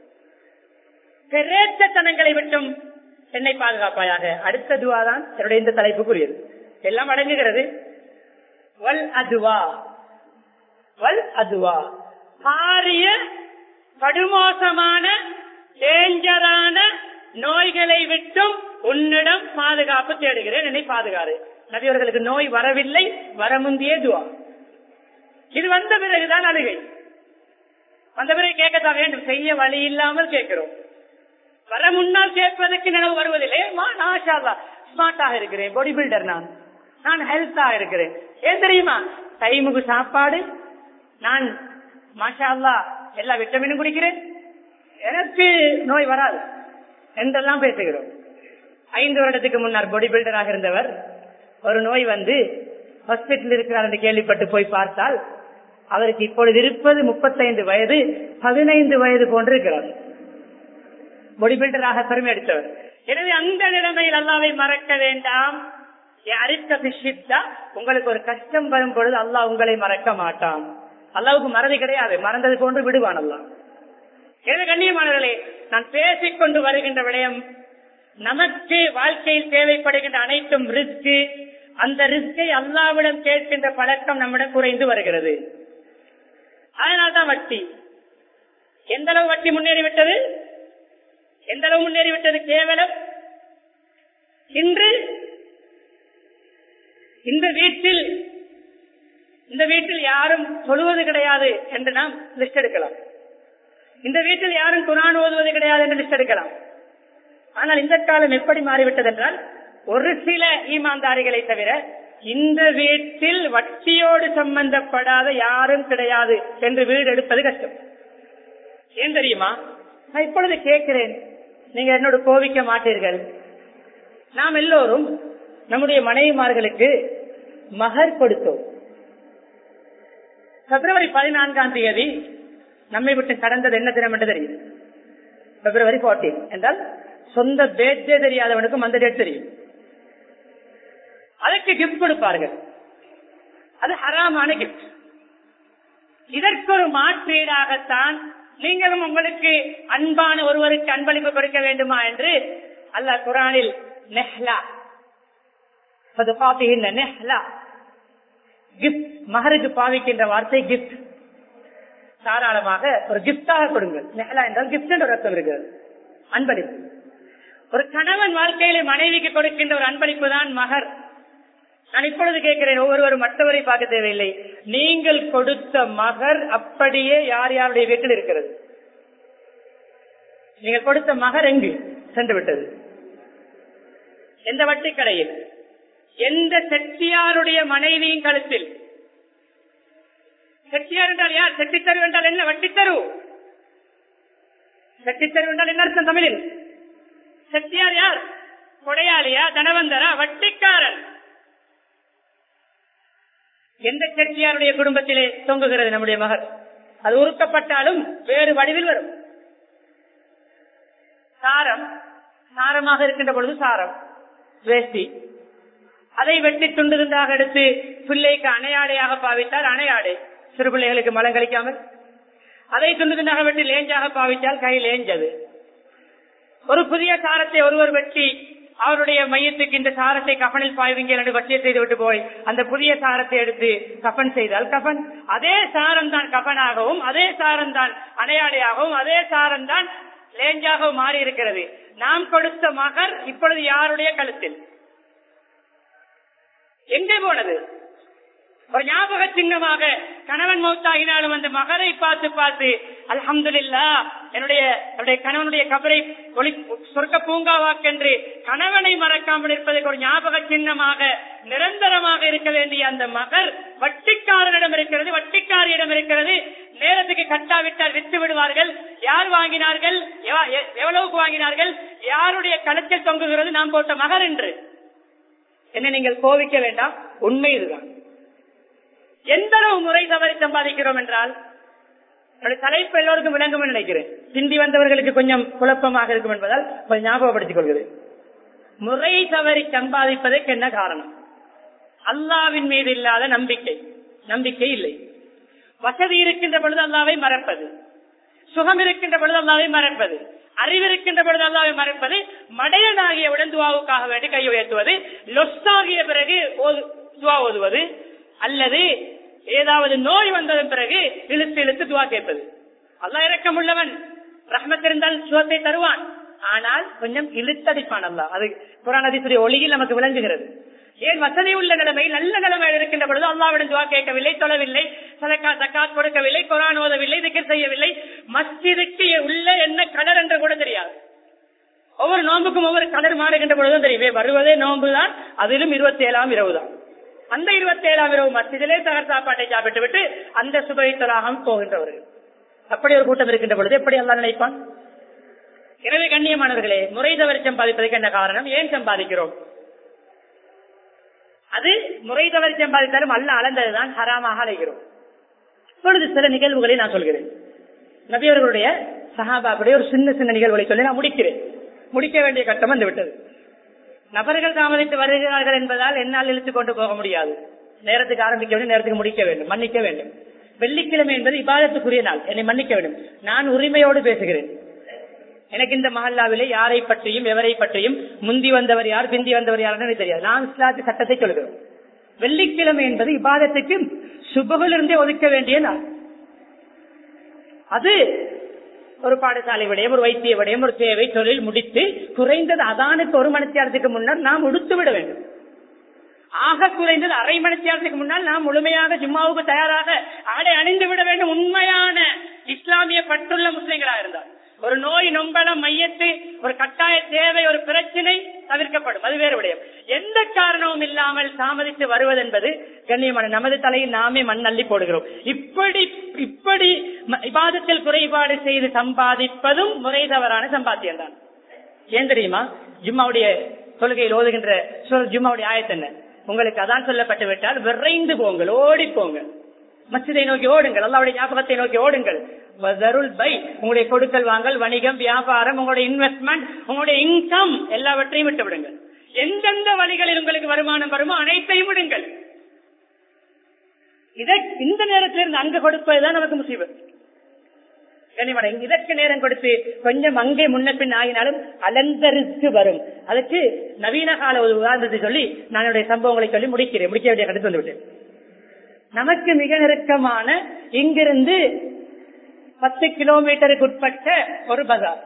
பெரேச்சத்தனங்களை விட்டும் என்னை பாதுகாப்பாயாக. அடுத்த துவா தான் என்னுடைய இந்த தலைப்புக்குரியது. எல்லாம் அடங்குகிறது. வல் அதுவா, வல் அதுவா, பாரிய படுமோசமான டேஞ்சரான நோய்களை விட்டும் உன்னிடம் பாதுகாப்பு தேடுகிறேன், என்னை பாதுகாரு. நபியவர்களுக்கு நோய் வரவில்லை, வர முந்தியே துவா. இது வந்த பிறகுதான் அழுகை. வந்த பிறகு கேட்கத்தான் வேண்டும், செய்ய வழி இல்லாமல் கேட்கிறோம். வர முன்னால் கேட்பதற்கு நினைவு வருவதில்லை. ஸ்மார்ட்டாக இருக்கிறேன், பாடி பில்டர், நான் ஹெல்த்தா இருக்கிறேன். ஏன் தெரியுமா? டைமுக்கு சாப்பாடு, நான் மாஷா அல்லாஹ் எல்லா விட்டமினும் குடிக்கிறேன், எனக்கு நோய் வராது என்றெல்லாம் பேசுகிறோம். 5 வருடத்துக்கு முன்னர் பாடி பில்டராக இருந்தவர் ஒரு நோய் வந்து ஹாஸ்பிட்டல் இருக்கிறார் என்று கேள்விப்பட்டு போய் பார்த்தால் அவருக்கு இப்பொழுது இருப்பது 35 வயது, 15 வயது போன்று இருக்கிறார். பாடி பில்டராக பெருமை அடித்தவர். எனவே அந்த நிலைமையில் அல்லாஹ்வை மறக்க வேண்டாம். உங்களுக்கு ஒரு கஷ்டம் வரும் பொழுது அல்லாஹ் உங்களை மறக்க மாட்டான். அல்லாஹ்வுக்கு மறதி கிடையாது, மறந்தது போன்று விடுவான் அல்லாஹ். எனவே கண்ணியமானவர்களே, நான் பேசிக்கொண்டு வருகின்ற விடயம், நமக்கு வாழ்க்கையில் தேவைப்படுகின்ற அனைத்தும் ரிஸ்க். அந்த ரிஸ்கை அல்லாஹ்விடம் கேட்கின்ற பழக்கம் நம்மிடம் குறைந்து வருகிறது. அதனால்தான் வட்டி. எந்த அளவு வட்டி முன்னேறிவிட்டது, எந்த அளவு முன்னேறிவிட்டது? கேவலம் இன்று இந்த வீட்டில் யாரும் சொல்லுவது கிடையாது என்று நாம் லிஸ்ட் எடுக்கலாம். இந்த வீட்டில் யாரும் குர்ஆன் ஓதுவது கிடையாது என்று லிஸ்ட் எடுக்கலாம். ஆனால் இந்த காலம் எப்படி மாறிவிட்டது என்றால், ஒரு சில ஈமான்தாரிகளை தவிர இந்த வீட்டில் வட்டியோடு சம்பந்தப்படாத யாரும் கிடையாது என்று வீடு எடுப்பது கஷ்டம். ஏன் தெரியுமா? நான் இப்பொழுது கேட்கிறேன், நீங்க என்னோட கோபிக்க மாட்டீர்கள். நாம் எல்லோரும் நம்முடைய மனைவிமார்களுக்கு மகர் கொடுத்தோம். பிப்ரவரி 14 நம்மை விட்டு கடந்தது என்ன தினம் என்று தெரியும்? பிப்ரவரி 14 என்றால் சொந்த பேட்டே தெரியாதவனுக்கும் அந்த டேட் தெரியும். அதற்கு கிஃப்ட் கொடுப்பார்கள். அது ஹராமான கிஃப்ட். இதற்கு ஒரு மாற்றீடாகத்தான் நீங்களும் உங்களுக்கு அன்பான ஒருவருக்கு அன்பளிப்பு கொடுக்க வேண்டுமா என்று அல்லாஹ் குர்ஆனில் நெஹ்லா கிஃப்ட், மகருக்கு பாவிக்கின்ற வார்த்தை கிஃப்ட். தாராளமாக ஒரு கிஃப்டாக கொடுங்கள். நெஹ்லா என்றால் கிஃப்ட் என்ற அர்த்தம் இருக்கிறது, அன்பளிப்பு. ஒரு கணவன் வாழ்க்கையில மனைவிக்கு கொடுக்கின்ற ஒரு அன்பளிப்பு தான் மகர். நான் இப்பொழுது கேட்கிறேன், ஒவ்வொருவரும் மற்றவரை பார்க்க தேவையில்லை, நீங்கள் கொடுத்த மகர் அப்படியே யார் யாருடைய வீட்டில் இருக்கிறது? நீங்கள் கொடுத்த மகர் எங்கு சென்று விட்டது? எந்த வட்டி கடையில்? எந்த செட்டியாருடைய மனைவியின் கழுத்தில்? செட்டியார் என்றால் யார்? செட்டித்தரு என்றால் என்ன? வட்டித்தரு. செட்டித்தரு என்றால் என்ன அர்த்தம் தமிழில்? செட்டியார் யார்? கொடையாளியா, தனவந்தரா, வட்டிக்காரன். எந்த செட்டியாருடைய குடும்பத்திலே தொங்குகிறது நம்முடைய மகர்? அது உருக்கப்பட்டாலும் வேறு வடிவில் வரும். சாரம், சாரமாக இருக்கின்ற பொழுது சாரம் வேஷ்டி, அதை வெட்டி துண்டு துண்டாக எடுத்து பிள்ளைக்கு அணையாடையாக பாவித்தால் அணையாடை, சிறு பிள்ளைகளுக்கு மலம் கழிக்காமல். அதை துண்டு துண்டாக வெட்டி லேஞ்சாக பாவித்தால் கை லேஞ்சது. ஒரு புதிய சாரத்தை ஒருவர் வெட்டி அவருடைய மையத்துக்கு இந்த சாரத்தை கஃனில் பாய்வீங்க என்று வட்டியை செய்து விட்டு போய் அந்த புதிய சாரத்தை எடுத்து கஃன் செய்தால் கஃன், அதே சாரம் தான் கஃனாகவும், அதே சாரம் தான் அணையாடையாகவும், அதே சாரம் தான் லேஞ்சாகவும் மாறி இருக்கிறது. நாம் கொடுத்த மகர் இப்பொழுது யாருடைய கழுத்தில்? எங்கே போனது? ஒரு ஞாபக சின்னமாக கணவன் மௌத்தாகினாலும் அந்த மகரை பார்த்து பார்த்து அல்ஹம்துலில்லாஹ் என்னுடைய கணவனுடைய கபரை சொர்க்க பூங்காவாக்கென்று கணவனை மறக்காமல் இருப்பதற்கு ஒரு ஞாபக சின்னமாக நிரந்தரமாக இருக்க வேண்டிய அந்த மகர் வட்டிக்காரரிடம் இருக்கிறது, வட்டிக்காரியிடம் இருக்கிறது. நேரத்துக்கு கட்டாவிட்டால் விட்டு விடுவார்கள். யார் வாங்கினார்கள், எவ்வளவுக்கு வாங்கினார்கள், யாருடைய கணக்கில் தொங்குகிறது நாம் போட்ட மகர் என்று. என்ன, நீங்கள் கோவிக்க வேண்டாம், உண்மை இதுதான். எந்த அளவு முறை தவறி சம்பாதிக்கிறோம் என்றால், தலைப்பு எல்லோருக்கும் விளங்கும் நினைக்கிறேன். சிந்தி வந்தவர்களுக்கு கொஞ்சம் குழப்பமாக இருக்கும் என்பதால் கொஞ்சம் ஞாபகப்படுத்திக் கொள்கிறேன். முறை தவறி சம்பாதிப்பதற்கு என்ன காரணம்? அல்லாவின் மீது இல்லாத நம்பிக்கை இல்லை. வசதி இருக்கின்ற பொழுது அல்லாவை மறப்பது, சுகம் இருக்கின்ற பொழுது அல்லாவை மறப்பது, அறிவு இருக்கின்ற பொழுது அல்லாவை மறப்பது, மடையனாகியவுடன் துவாவுக்காக வேண்டி கை உயர்த்துவது, லொஸ்டாகிய பிறகு துவா ஓதுவது, அல்லது ஏதாவது நோய் வந்ததன் பிறகு இழுத்து இழுத்து துவா கேட்பது. அல்லாஹ் இரக்கம் உள்ளவன், ரஹ்மத் இருந்தால் சுகத்தை தருவான். ஆனால் கொஞ்சம் இழுத்தடிப்பான் அல்லாஹ். அது குர்ஆன் ஹதீஸுடைய ஒளியில் நமக்கு விளங்குகிறது. ஏன் வசதி உள்ள நிலைமை, நல்ல நிலைமை இருக்கின்ற பொழுது அல்லாஹ்விடம் துஆ கேட்கவில்லை, தொழவில்லை, சதகா ஜகாத் கொடுக்கவில்லை, குர்ஆன் ஓதவில்லை, திக்ர் செய்யவில்லை, மஸ்ஜிதுக்கு உள்ள என்ன கலர் என்று கூட தெரியாது. ஒவ்வொரு நோம்புக்கும் ஒவ்வொரு கலர் மாறுகின்ற பொழுதும் தெரியும். வருவதே நோம்பு தான், அதிலும் 27ஆம் இரவு தான். அந்த 27ஆம் இரவு மஸ்ஜிதிலே தகர் சாப்பாட்டை சாப்பிட்டு விட்டு அந்த சுபஹி தொழாமல் போகின்றவர்கள், அப்படி ஒரு கூட்டம் இருக்கின்ற பொழுது எப்படி அல்லாஹ் நினைப்பான்? எனவே கண்ணியமானவர்களே, முறை தவறி சம்பாதிப்பதற்கு என்ன காரணம்? ஏன் சம்பாதிக்கிறோம்? அது முறை தவறி சம்பாதித்தாலும் அல்ல அளந்ததுதான் ஹராமாக அலைகிறோம். இப்பொழுது சில நிகழ்வுகளை நான் சொல்கிறேன். நபி அவர்களுடைய சஹாபாவுடைய ஒரு சின்ன சின்ன நிகழ்வுகளை சொல்லி நான் முடிக்கிறேன். முடிக்க வேண்டிய கட்டம் வந்து விட்டது. நபர்கள் தாமதித்து வருகிறார்கள் என்பதால் என்னால் இழுத்துக் கொண்டு போக முடியாது. நேரத்துக்கு ஆரம்பிக்க வேண்டும், நேரத்துக்கு முடிக்க வேண்டும், மன்னிக்க வேண்டும். வெள்ளிக்கிழமை என்பது இபாதத்துக்குரிய நாள், என்னை மன்னிக்க வேண்டும். நான் உரிமையோடு பேசுகிறேன். எனக்கு இந்த மஹல்லாவிலே யாரை பற்றியும் எவரை பற்றியும் முந்தி வந்தவர் யார் பிந்தி வந்தவர் யாருன்னு தெரியாது. நான் இஸ்லாத்து சட்டத்தை சொல்கிறேன். வெள்ளிக்கிழமை என்பது இபாதத்துக்கு சுபகிலிருந்தே ஒதுக்க வேண்டிய நாள். அது ஒரு பாடசாலை விடயம், ஒரு வைத்திய விடயம், ஒரு சேவை தொழில் முடித்து குறைந்தது அதானுக்கு 1 மணி நேரத்துக்கு முன்னர் நாம் உடுத்து விட வேண்டும். ஆக குறைந்தது அரை மணி நேரத்துக்கு முன்னால் நாம் முழுமையாக ஜும்மாவுக்கு தயாராக ஆடை அணிந்து விட வேண்டும். உண்மையான இஸ்லாமிய பற்றுள்ள முஸ்லிம்களாக இருந்தால் ஒரு நோய் நொம்பலம் மையத்து ஒரு கட்டாய தேவை ஒரு பிரச்சனை தவிர்க்கப்படும். அது வேறு விடயம். எந்த காரணமும் இல்லாமல் தாமதித்து வருவது என்பது கண்ணியமான நமது தலையில் நாமே மண் அள்ளி போடுகிறோம். இப்படி இபாதத்தில் குறைபாடு செய்து சம்பாதிப்பதும் முறை தவறான சம்பாத்தியம் தான். ஏன் தெரியுமா? ஜும்மாவுடைய தொழுகையில் ஓதுகின்ற ஜும்மாவுடைய ஆயத்து என்ன? உங்களுக்கு அதான் சொல்லப்பட்டு விட்டால் விரைந்து போங்கள், ஓடி போங்கள், மஸ்ஜிதை நோக்கி ஓடுங்கள், அல்லாஹ்வுடைய ஞாபகத்தை நோக்கி ஓடுங்கள். உங்களுடைய கொடுக்கல் வாங்கல், வணிகம், வியாபாரம், உங்களுடைய இன்வெஸ்ட்மெண்ட், உங்களுடைய இன்கம் எல்லாவற்றையும் விட்டு விடுங்கள். எந்தெந்த வழிகளில் உங்களுக்கு வருமானம் வருமோ அனைத்தையும் விடுங்கள். இந்த நேரத்தில் இருந்து அங்கு கொடுப்பதுதான் நமக்கு முசீபத். இதற்கு நேரம் கொடுத்து கொஞ்சம் அங்கே முன்ன பின் ஆகினாலும் அலந்தரித்து வரும். அதுக்கு நவீன கால ஒரு உதாரணத்தை சொல்லி நான் என்னுடைய சம்பவங்களை சொல்லி முடிக்க வேண்டிய கருத்து வந்துவிட்டேன். நமக்கு மிக நெருக்கமான இங்கிருந்து 10 கிலோமீட்டருக்கு உட்பட்ட ஒரு பஜார்,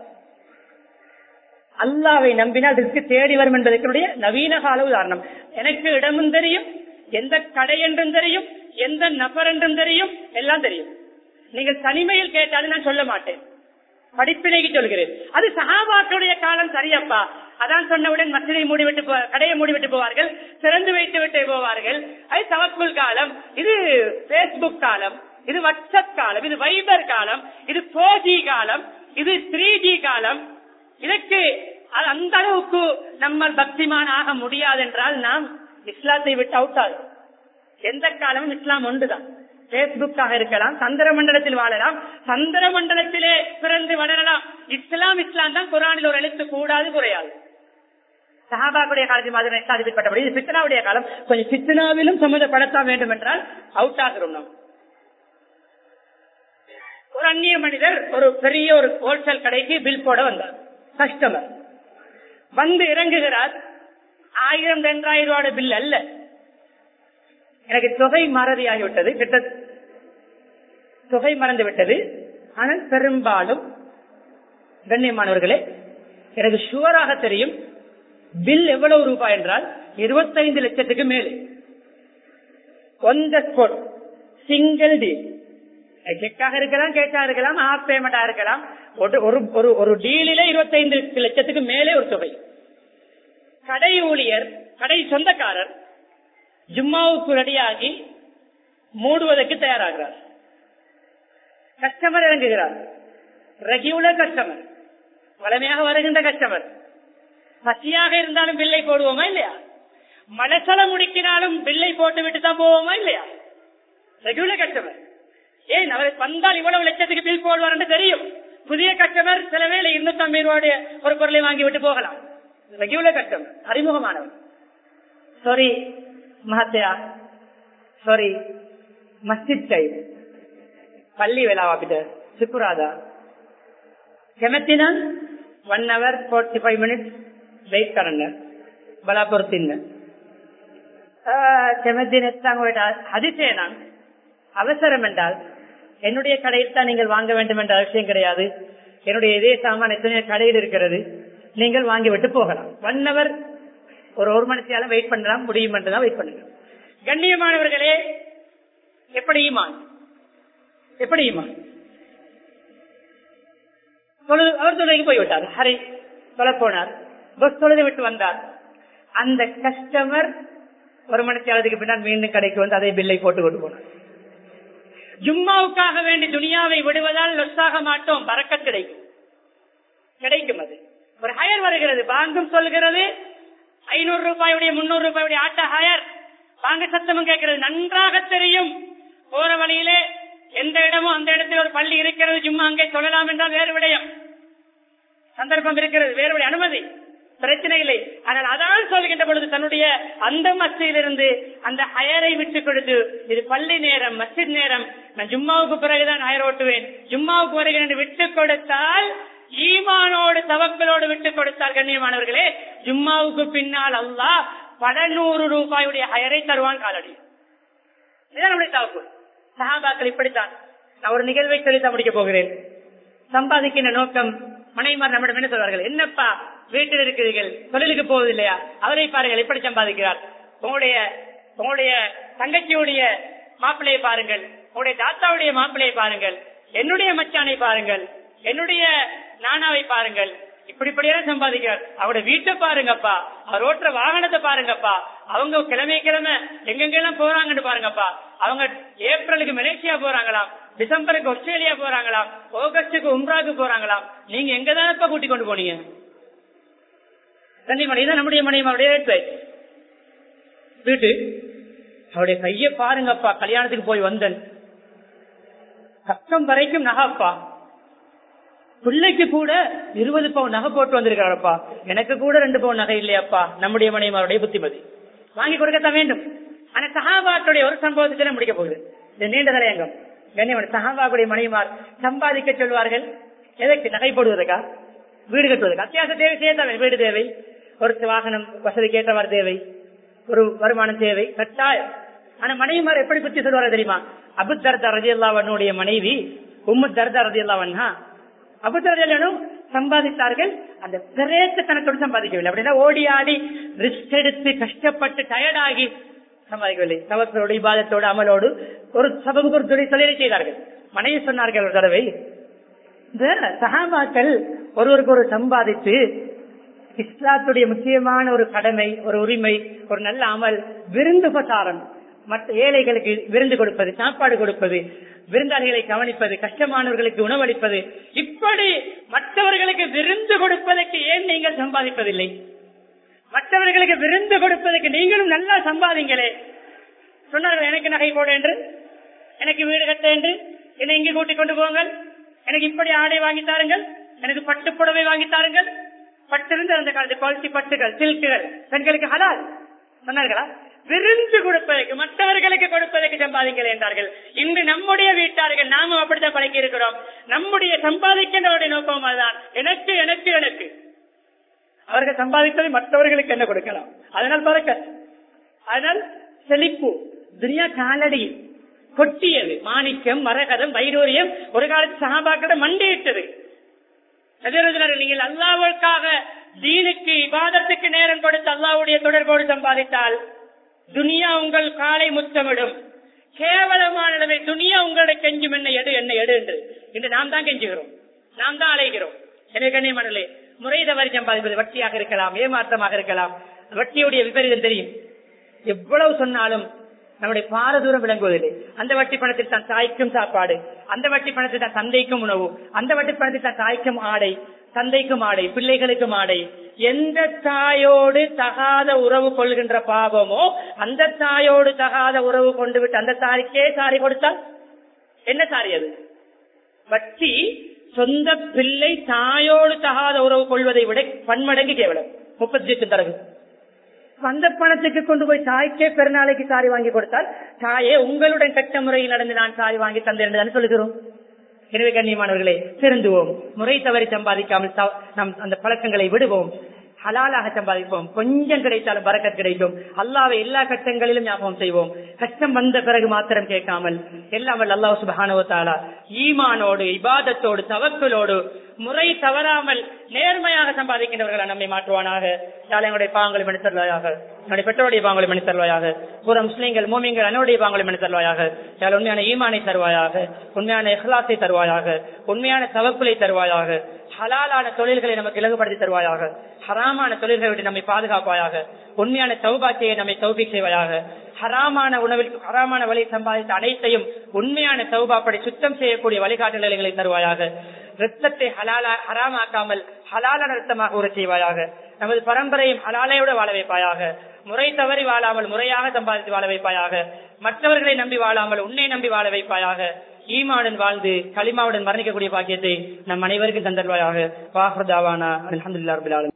அல்லாவை நம்பினால் அதற்கு தேடி வரும் என்பதற்கு நவீன கால உதாரணம். எனக்கு இடமும் தெரியும், எந்த கடை என்றும் தெரியும், எந்த நபர் என்றும் தெரியும், எல்லாம் தெரியும். நீங்கள் தனிமையில் கேட்டாலும் நான் சொல்ல மாட்டேன், படிப்பினைக்கு சொல்கிறேன். அது சஹாபாக்களுடைய காலம் சரியப்பா. அதான் சொன்னவுடன் மஸ்ஜிதை மூடிவிட்டு கடையை மூடிவிட்டு போவார்கள், திறந்து வைத்து விட்டு போவார்கள். அது தவக்குல் காலம், இது பேஸ்புக் காலம், இது வாட்ஸ்அப் காலம், இது வைபர் காலம், இது 4G காலம், இது 3G காலம். இதற்கு அந்த அளவுக்கு நம்ம பக்திமான் ஆக முடியாது என்றால் நாம் இஸ்லாத்தை விட்டு அவுட் ஆகும். எந்த காலமும் இஸ்லாம் ஒன்றுதான். பேஸ்புக்காக இருக்கலாம், சந்திர மண்டலத்தில் வாழலாம், சந்திர மண்டலத்திலே பிறந்து வளரலாம். இஸ்லாம் தான். குர்ஆனில் ஒரு எழுத்து கூடாது குறையாது. சஹாபாவுடைய காலத்தில் மாதிரி சாதிக்கப்பட்டபடி இது பித்னாவுடைய காலம். கொஞ்சம் பித்னாவிலும் சம்மதப்படுத்த வேண்டும் என்றால் அவுட் ஆகிறோம். நாம் ஒரு அந்நிய மனிதர் ஒரு பெரிய ஒரு ஹோல்சேல் கடைக்கு பில் போட வந்தார். கஸ்டமர் வந்து இறங்குகிறார். 1000-2000 ரூபாய் பில் அல்ல. எனக்கு தொகை மறதியாகிவிட்டது, கிட்ட தொகை மறந்து விட்டது. ஆனால் பெரும்பாலும் கண்ணியமானவர்களே, எனக்கு ஷுவராக தெரியும் பில் எவ்வளவு ரூபாய் என்றால் 25 லட்சத்துக்கு மேலே. On the spot, single deal. செக்காக இருக்கலாம், கேஷாக இருக்கலாம், ஹாஃப் பேமெண்டா இருக்கலாம். ஒரு டீலிலே 25 லட்சத்துக்கு மேலே ஒரு தொகை. கடை ஊழியர், கடை சொந்தக்காரர் ஜும்மாவுக்கு ரெடியாகி மூடுவதற்கு தயாராகிறார். கஸ்டமர் இறங்குகிறார். ரெகுலர் கஸ்டமர், வளமையாக வருகின்ற கஸ்டமர். பசியாக இருந்தாலும் பில்லை போடுவோமா இல்லையா? மனசல முடிக்கினாலும் பில்லை போட்டு விட்டு தான் போவோமா இல்லையா? Regular customer. ஏன் அவர் வந்தால் இவ்வளவு லட்சத்துக்கு பில் போடுவார் என்று தெரியும். புதிய கஸ்டமர் சில வேளை 250 ரூபாய் ஒரு பொருளை வாங்கி விட்டு போகலாம். ரெகுலர் கஸ்டமர், அறிமுகமானவர். சாரி மஹத்யா, சாரி மஸ்ஜித் டைம், பள்ளி வேலாவா පිට සිකුරාදා කැමති නම් 1 hour 45 minutes wait කරන්න බලාපොරොත්තු වෙන්න. කැමති නැත්නම් ඔයාලට හදිසියේ නම් அவசரம் என்றால் என்னுடைய கடையில் தான் நீங்கள் வாங்க வேண்டும் என்ற அவசியம் கிடையாது. என்னுடைய இதே சாமான் எத்தனையோ கடையில் இருக்கிறது, நீங்கள் வாங்கிவிட்டு போகலாம். 1 hour ஒரு மணித்தியால வெயிட் பண்ணலாம், முடியும் என்றுதான் வெயிட் பண்ணுங்க. கண்ணியமானவர்களே, எப்படி ஈமான்? அவர் தொழுகைக்கு போய்விட்டார், ஹரி சொல்ல போனார், பஸ் தொழுது விட்டு வந்தார். அந்த கஸ்டமர் 1 மணித்தியாலத்துக்கு பின்னால் மீண்டும் கடைக்கு வந்து அதே பில்லை போட்டு கொண்டு போனார். ஜும்மாவுக்காக வேண்டி துனியாவை விடுவதால் லொஸ்ஸாக மாட்டோம், பரக்கத் கிடைக்கும். அது ஒரு ஹயர் வருகிறது, பாங்கும் சொல்கிறது, 500 ரூபாயுடைய 300 ரூபாயுடைய ஆட்ட ஹயர், பாங்க சத்தமும் கேட்கிறது, நன்றாக தெரியும். போற வழியிலே எந்த இடமும் அந்த இடத்தில் ஒரு பள்ளி இருக்கிறது, ஜும்மா அங்கே சொல்லலாம் என்றால் வேறு விடயம், சந்தர்ப்பம் இருக்கிறது, வேறு அனுமதி, பிரச்சனை இல்லை. ஆனால் அதான் சொல்கின்ற பொழுது தன்னுடைய அந்த மஸ்ஜிதிலிருந்து அந்த ஹயரை விட்டுக் கொடுத்து, இது பள்ளி நேரம், மஸ்ஜித் நேரம், நான் ஜும்மாவுக்கு பிறகுதான் ஹயர் ஓட்டுவேன், ஜும்மாவுக்கு வருகிறேன் என்று விட்டுக் கொடுத்தால், ஈமானோடு தவக்கலோடு விட்டுக் கொடுத்தால், கண்ணியமானவர்களே, ஜும்மாவுக்கு பின்னால் அல்லாஹ் பல 100 ரூபாயுடைய ஹயரை தருவான் காலடி. இதுதான் நம்முடைய தவக்குள். சஹாபாக்கள் இப்படித்தான். நான் ஒரு நிகழ்வை சொல்லித்தான் முடிக்க போகிறேன். சம்பாதிக்கின்ற நோக்கம், மனைவிமார் நம்மிடம் என்ன சொல்வார்கள், என்னப்பா வீட்டில் இருக்கிறீர்கள், தொழிலுக்கு போவது இல்லையா, அவரை பாருங்கள் எப்படி சம்பாதிக்கிறார், உங்களுடைய தங்கச்சியுடைய மாப்பிள்ளையை பாருங்கள், உங்களுடைய தாத்தாவுடைய மாப்பிள்ளையை பாருங்கள், என்னுடைய மச்சானை பாருங்கள், என்னுடைய நானாவை பாருங்கள், இப்படிப்படியான சம்பாதிக்கிறார். அவருடைய வீட்டை பாருங்கப்பா, அவர் ஓட்டுற வாகனத்தை பாருங்கப்பா, அவங்க கிழமை எங்கெங்கெல்லாம் போறாங்கன்னு பாருங்கப்பா, அவங்க ஏப்ரலுக்கு மலேசியா போறாங்களாம், டிசம்பருக்கு ஆஸ்திரேலியா போறாங்களாம், ஆகஸ்டுக்கு உம்ராக்கு போறாங்களாம், நீங்க எங்கதானப்பா கூட்டி கொண்டு போனீங்க? கண்டிப்பா நம்முடைய மனைவி வீட்டு அவருடைய கைய பாருங்கப்பா, கல்யாணத்துக்கு போய் வந்தன் கஷ்டம் வரைக்கும் நகைப்பா, பிள்ளைக்கு கூட 20 பவுன் நகை போட்டு வந்திருக்காரப்பா, எனக்கு கூட 2 பவுன் நகை இல்லையாப்பா. நம்முடைய மனைவிமாருடைய புத்திமதி வாங்கி கொடுக்கத்தான் வேண்டும். ஆனா சஹாபாக்களுடைய ஒரு சம்பவத்தில முடிக்க போகுது இந்த நீண்ட தலையங்கம். கண்ணியமான சஹாபாக்களுடைய மனைவிமார் சம்பாதிக்க சொல்வார்கள். எதற்கு? நகை போடுவதற்கா, வீடு கட்டுவதற்கு, அத்தியாவசிய தேவை செய்ய, வீடு தேவை, ஒரு வாகனம் வசதி கேட்டவாறு தேவை, ஒரு வருமானம் தேவை, கட்டாயம். ஆனா மனைவிமார் எப்படி பற்றி சொல்வார்கள் தெரியுமா? அபு தர்தா ரலியல்லாஹு அன்ஹுடைய மனைவி உம்மு தர்தா ரலியல்லாஹு அன்ஹா, அபு தர்தா சம்பாதித்தார்கள். அந்த பிரேசத்தனத்தோடு சம்பாதிக்கவில்லை, அப்படின்னா ஓடி ஆடி ரிஸ்க் எடுத்து கஷ்டப்பட்டு டயர்டாகி சம்பாதிக்கவில்லை. தவக்கலோடு இபாதத்தோடு அமலோடு ஒரு சபைக்கு ஒரு தொழிலை செய்தார்கள். மனைவி சொன்னார்கள் ஒரு தடவை, இந்த சஹாபாக்கள் ஒருவருக்கு ஒரு சம்பாதித்து இஸ்லாத்துடைய முக்கியமான ஒரு கடமை, ஒரு உரிமை, ஒரு நல்ல அமல், விருந்து பிரசாரம், மற்ற ஏழைகளுக்கு விருந்து கொடுப்பது, சாப்பாடு கொடுப்பது, விருந்தாளிகளை கவனிப்பது, கஷ்டமானவர்களுக்கு உணவளிப்பது, இப்படி மற்றவர்களுக்கு விருந்து கொடுப்பதற்கு ஏன் நீங்கள் சம்பாதிப்பதில்லை? மற்றவர்களுக்கு விருந்து கொடுப்பதற்கு நீங்களும் நல்லா சம்பாதிங்களே. சொன்னார்கள், எனக்கு நகை போட என்று, எனக்கு வீடு கட்ட என்று, என்னை இங்கே கூட்டிக் கொண்டு போங்கள், எனக்கு இப்படி ஆடை வாங்கி தாருங்கள், எனக்கு பட்டு புடவை வாங்கி தாருங்கள். பட்டிருந்து அந்த காலத்து குவாலிட்டி பட்டுகள், சில்குகள் பெண்களுக்கு ஹலால் சொன்னார்களா? விருந்து கொடுப்பதற்கு, மற்றவர்களுக்கு கொடுப்பதற்கு சம்பாதிங்கள் என்றார்கள். இன்று நம்முடைய வீட்டார்கள் நாமும் அப்படித்தான் பழக்கி இருக்கிறோம். நம்முடைய சம்பாதிக்கின்றவருடைய நோக்கம் அதுதான், எனக்கு எனக்கு எனக்கு. அவர்கள் சம்பாதித்ததை மற்றவர்களுக்கு என்ன கொடுக்கலாம்? அதனால் பறக்க, அதனால் செழிப்பு, துனியா காலடி கொட்டியது, மாணிக்கம், மரகதம், வைடூரியம் ஒரு காலத்து சஹாபாக்கள மண்டியிட்டது. நீங்கள் அல்லாஹ்வுக்காக தீனுக்கு இபாதத்துக்கு நேரம் கொடுத்து அல்லாஹ்வுடைய தொடர்போடு சம்பாதித்தால் துனியா உங்கள் காலை முத்தமிடும். கேவலமான நிலைமை, துனியா உங்களுடைய கெஞ்சும், என்ன எடு என்ன எடு என்று. இன்று நாம் தான் கெஞ்சுகிறோம், நாம் தான் அலைகிறோம். எனவே கண்ணியமானே, முறை தவறி சம்பாதிப்பது வட்டியாக இருக்கலாம், ஏமாற்றமாக இருக்கலாம். வட்டியுடைய விபரீதம் தெரியும். எவ்வளவு சொன்னாலும் நம்முடைய பாரதூரம் விளங்குவதில்லை. அந்த வட்டி பணத்தில் தான் தாய்க்கும் சாப்பாடு, அந்த வட்டி பணத்தில் தான் தந்தைக்கும் உணவு, அந்த வட்டி பணத்தில் தான் தாய்க்கும் ஆடை, தந்தைக்கும் ஆடை, பிள்ளைகளுக்கும் ஆடை. எந்த தாயோடு தகாத உறவு கொள்கின்ற பாவமோ அந்த தாயோடு தகாத உறவு கொண்டு விட்டு அந்த தாய்க்கே சாரி கொடுத்தால் என்ன சாரி அது? வட்டி சொந்த பிள்ளை தாயோடு தகாத உறவு கொள்வதை விட பன்மடங்கு கேவலம். 38 தரகு அந்த பணத்துக்கு கொண்டு போய் தாய்க்கே பெருநாளைக்கு சாரி வாங்கி கொடுத்தால், தாயே உங்களுடன் கட்ட முறையில் நடந்து நான் சாரி வாங்கி தந்தேன் சொல்லுகிறோம். எனவே கண்ணியமானவர்களே, திருந்துவோம், முறை தவறி சம்பாதிக்காமல் நம் அந்த பழக்கங்களை விடுவோம். ஹலாலாக சம்பாதிப்போம். கொஞ்சம் கிடைத்தாலும் பரக்கத் கிடைக்கும். அல்லாஹ்வை எல்லா கட்டங்களிலும் ஞாபகம் செய்வோம். கஷ்டம் வந்த பிறகு மாத்திரம் கேட்காமல் எல்லாம் அல்லாஹ் சுப்ஹானஹு வ தஆலா ஈமானோடு இபாதத்தோடு தவக்குலோடு முறை தவறாமல் நேர்மையாக சம்பாதிக்கின்றவர்களை நம்மை மாற்றுவானாக. எங்களுடைய பாவங்களை மன்னித்தருள்வாயாக, என்னுடைய பெற்றோருடைய பாவங்களை மன்னித்தருள்வாயாக, புற முஸ்லிம்கள் மூமின்கள் அன்னுடைய பாவங்களை மன்னித்தருள்வாயாக. உண்மையான ஈமானை தருவாயாக, உண்மையான இஹ்லாஸை தருவாயாக, உண்மையான தவக்குலை தருவாயாக, ஹலாலான தொழில்களை நமக்கு இலகுபடுத்தி தருவாயாக, ஹராமான தொழில்களை விட்டு நம்மை பாதுகாப்பாயாக, உண்மையான தௌபாக்கியை நம்மை தௌபீக் செய்வாயாக, ஹராமான உணவில் ஹராமான வழி சம்பாதித்த அனைத்தையும் உண்மையான தௌபாப்படி சுத்தம் செய்யக்கூடிய வழிகாட்டுதல்களை தருவாயாக. ரத்தத்தை ஹராமாக்காமல் ஹலாலான ரத்தமாக உரை செய்வாயாக. நமது பரம்பரையும் ஹலாலையோடு வாழ வைப்பாயாக. முறை தவறி வாழாமல் முறையாக சம்பாதித்து வாழ வைப்பாயாக. மற்றவர்களை நம்பி வாழாமல் உன்னை நம்பி வாழ வைப்பாயாக. ஈமாவுடன் வாழ்ந்து களிமாவுடன் மரணிக்கக்கூடிய பாக்கியத்தை நம் அனைவருக்கும் தந்தல்வாயாக. வாஹ்ரு தாவானா அல்ஹம்துலில்லாஹி ரப்பில் ஆலமீன்.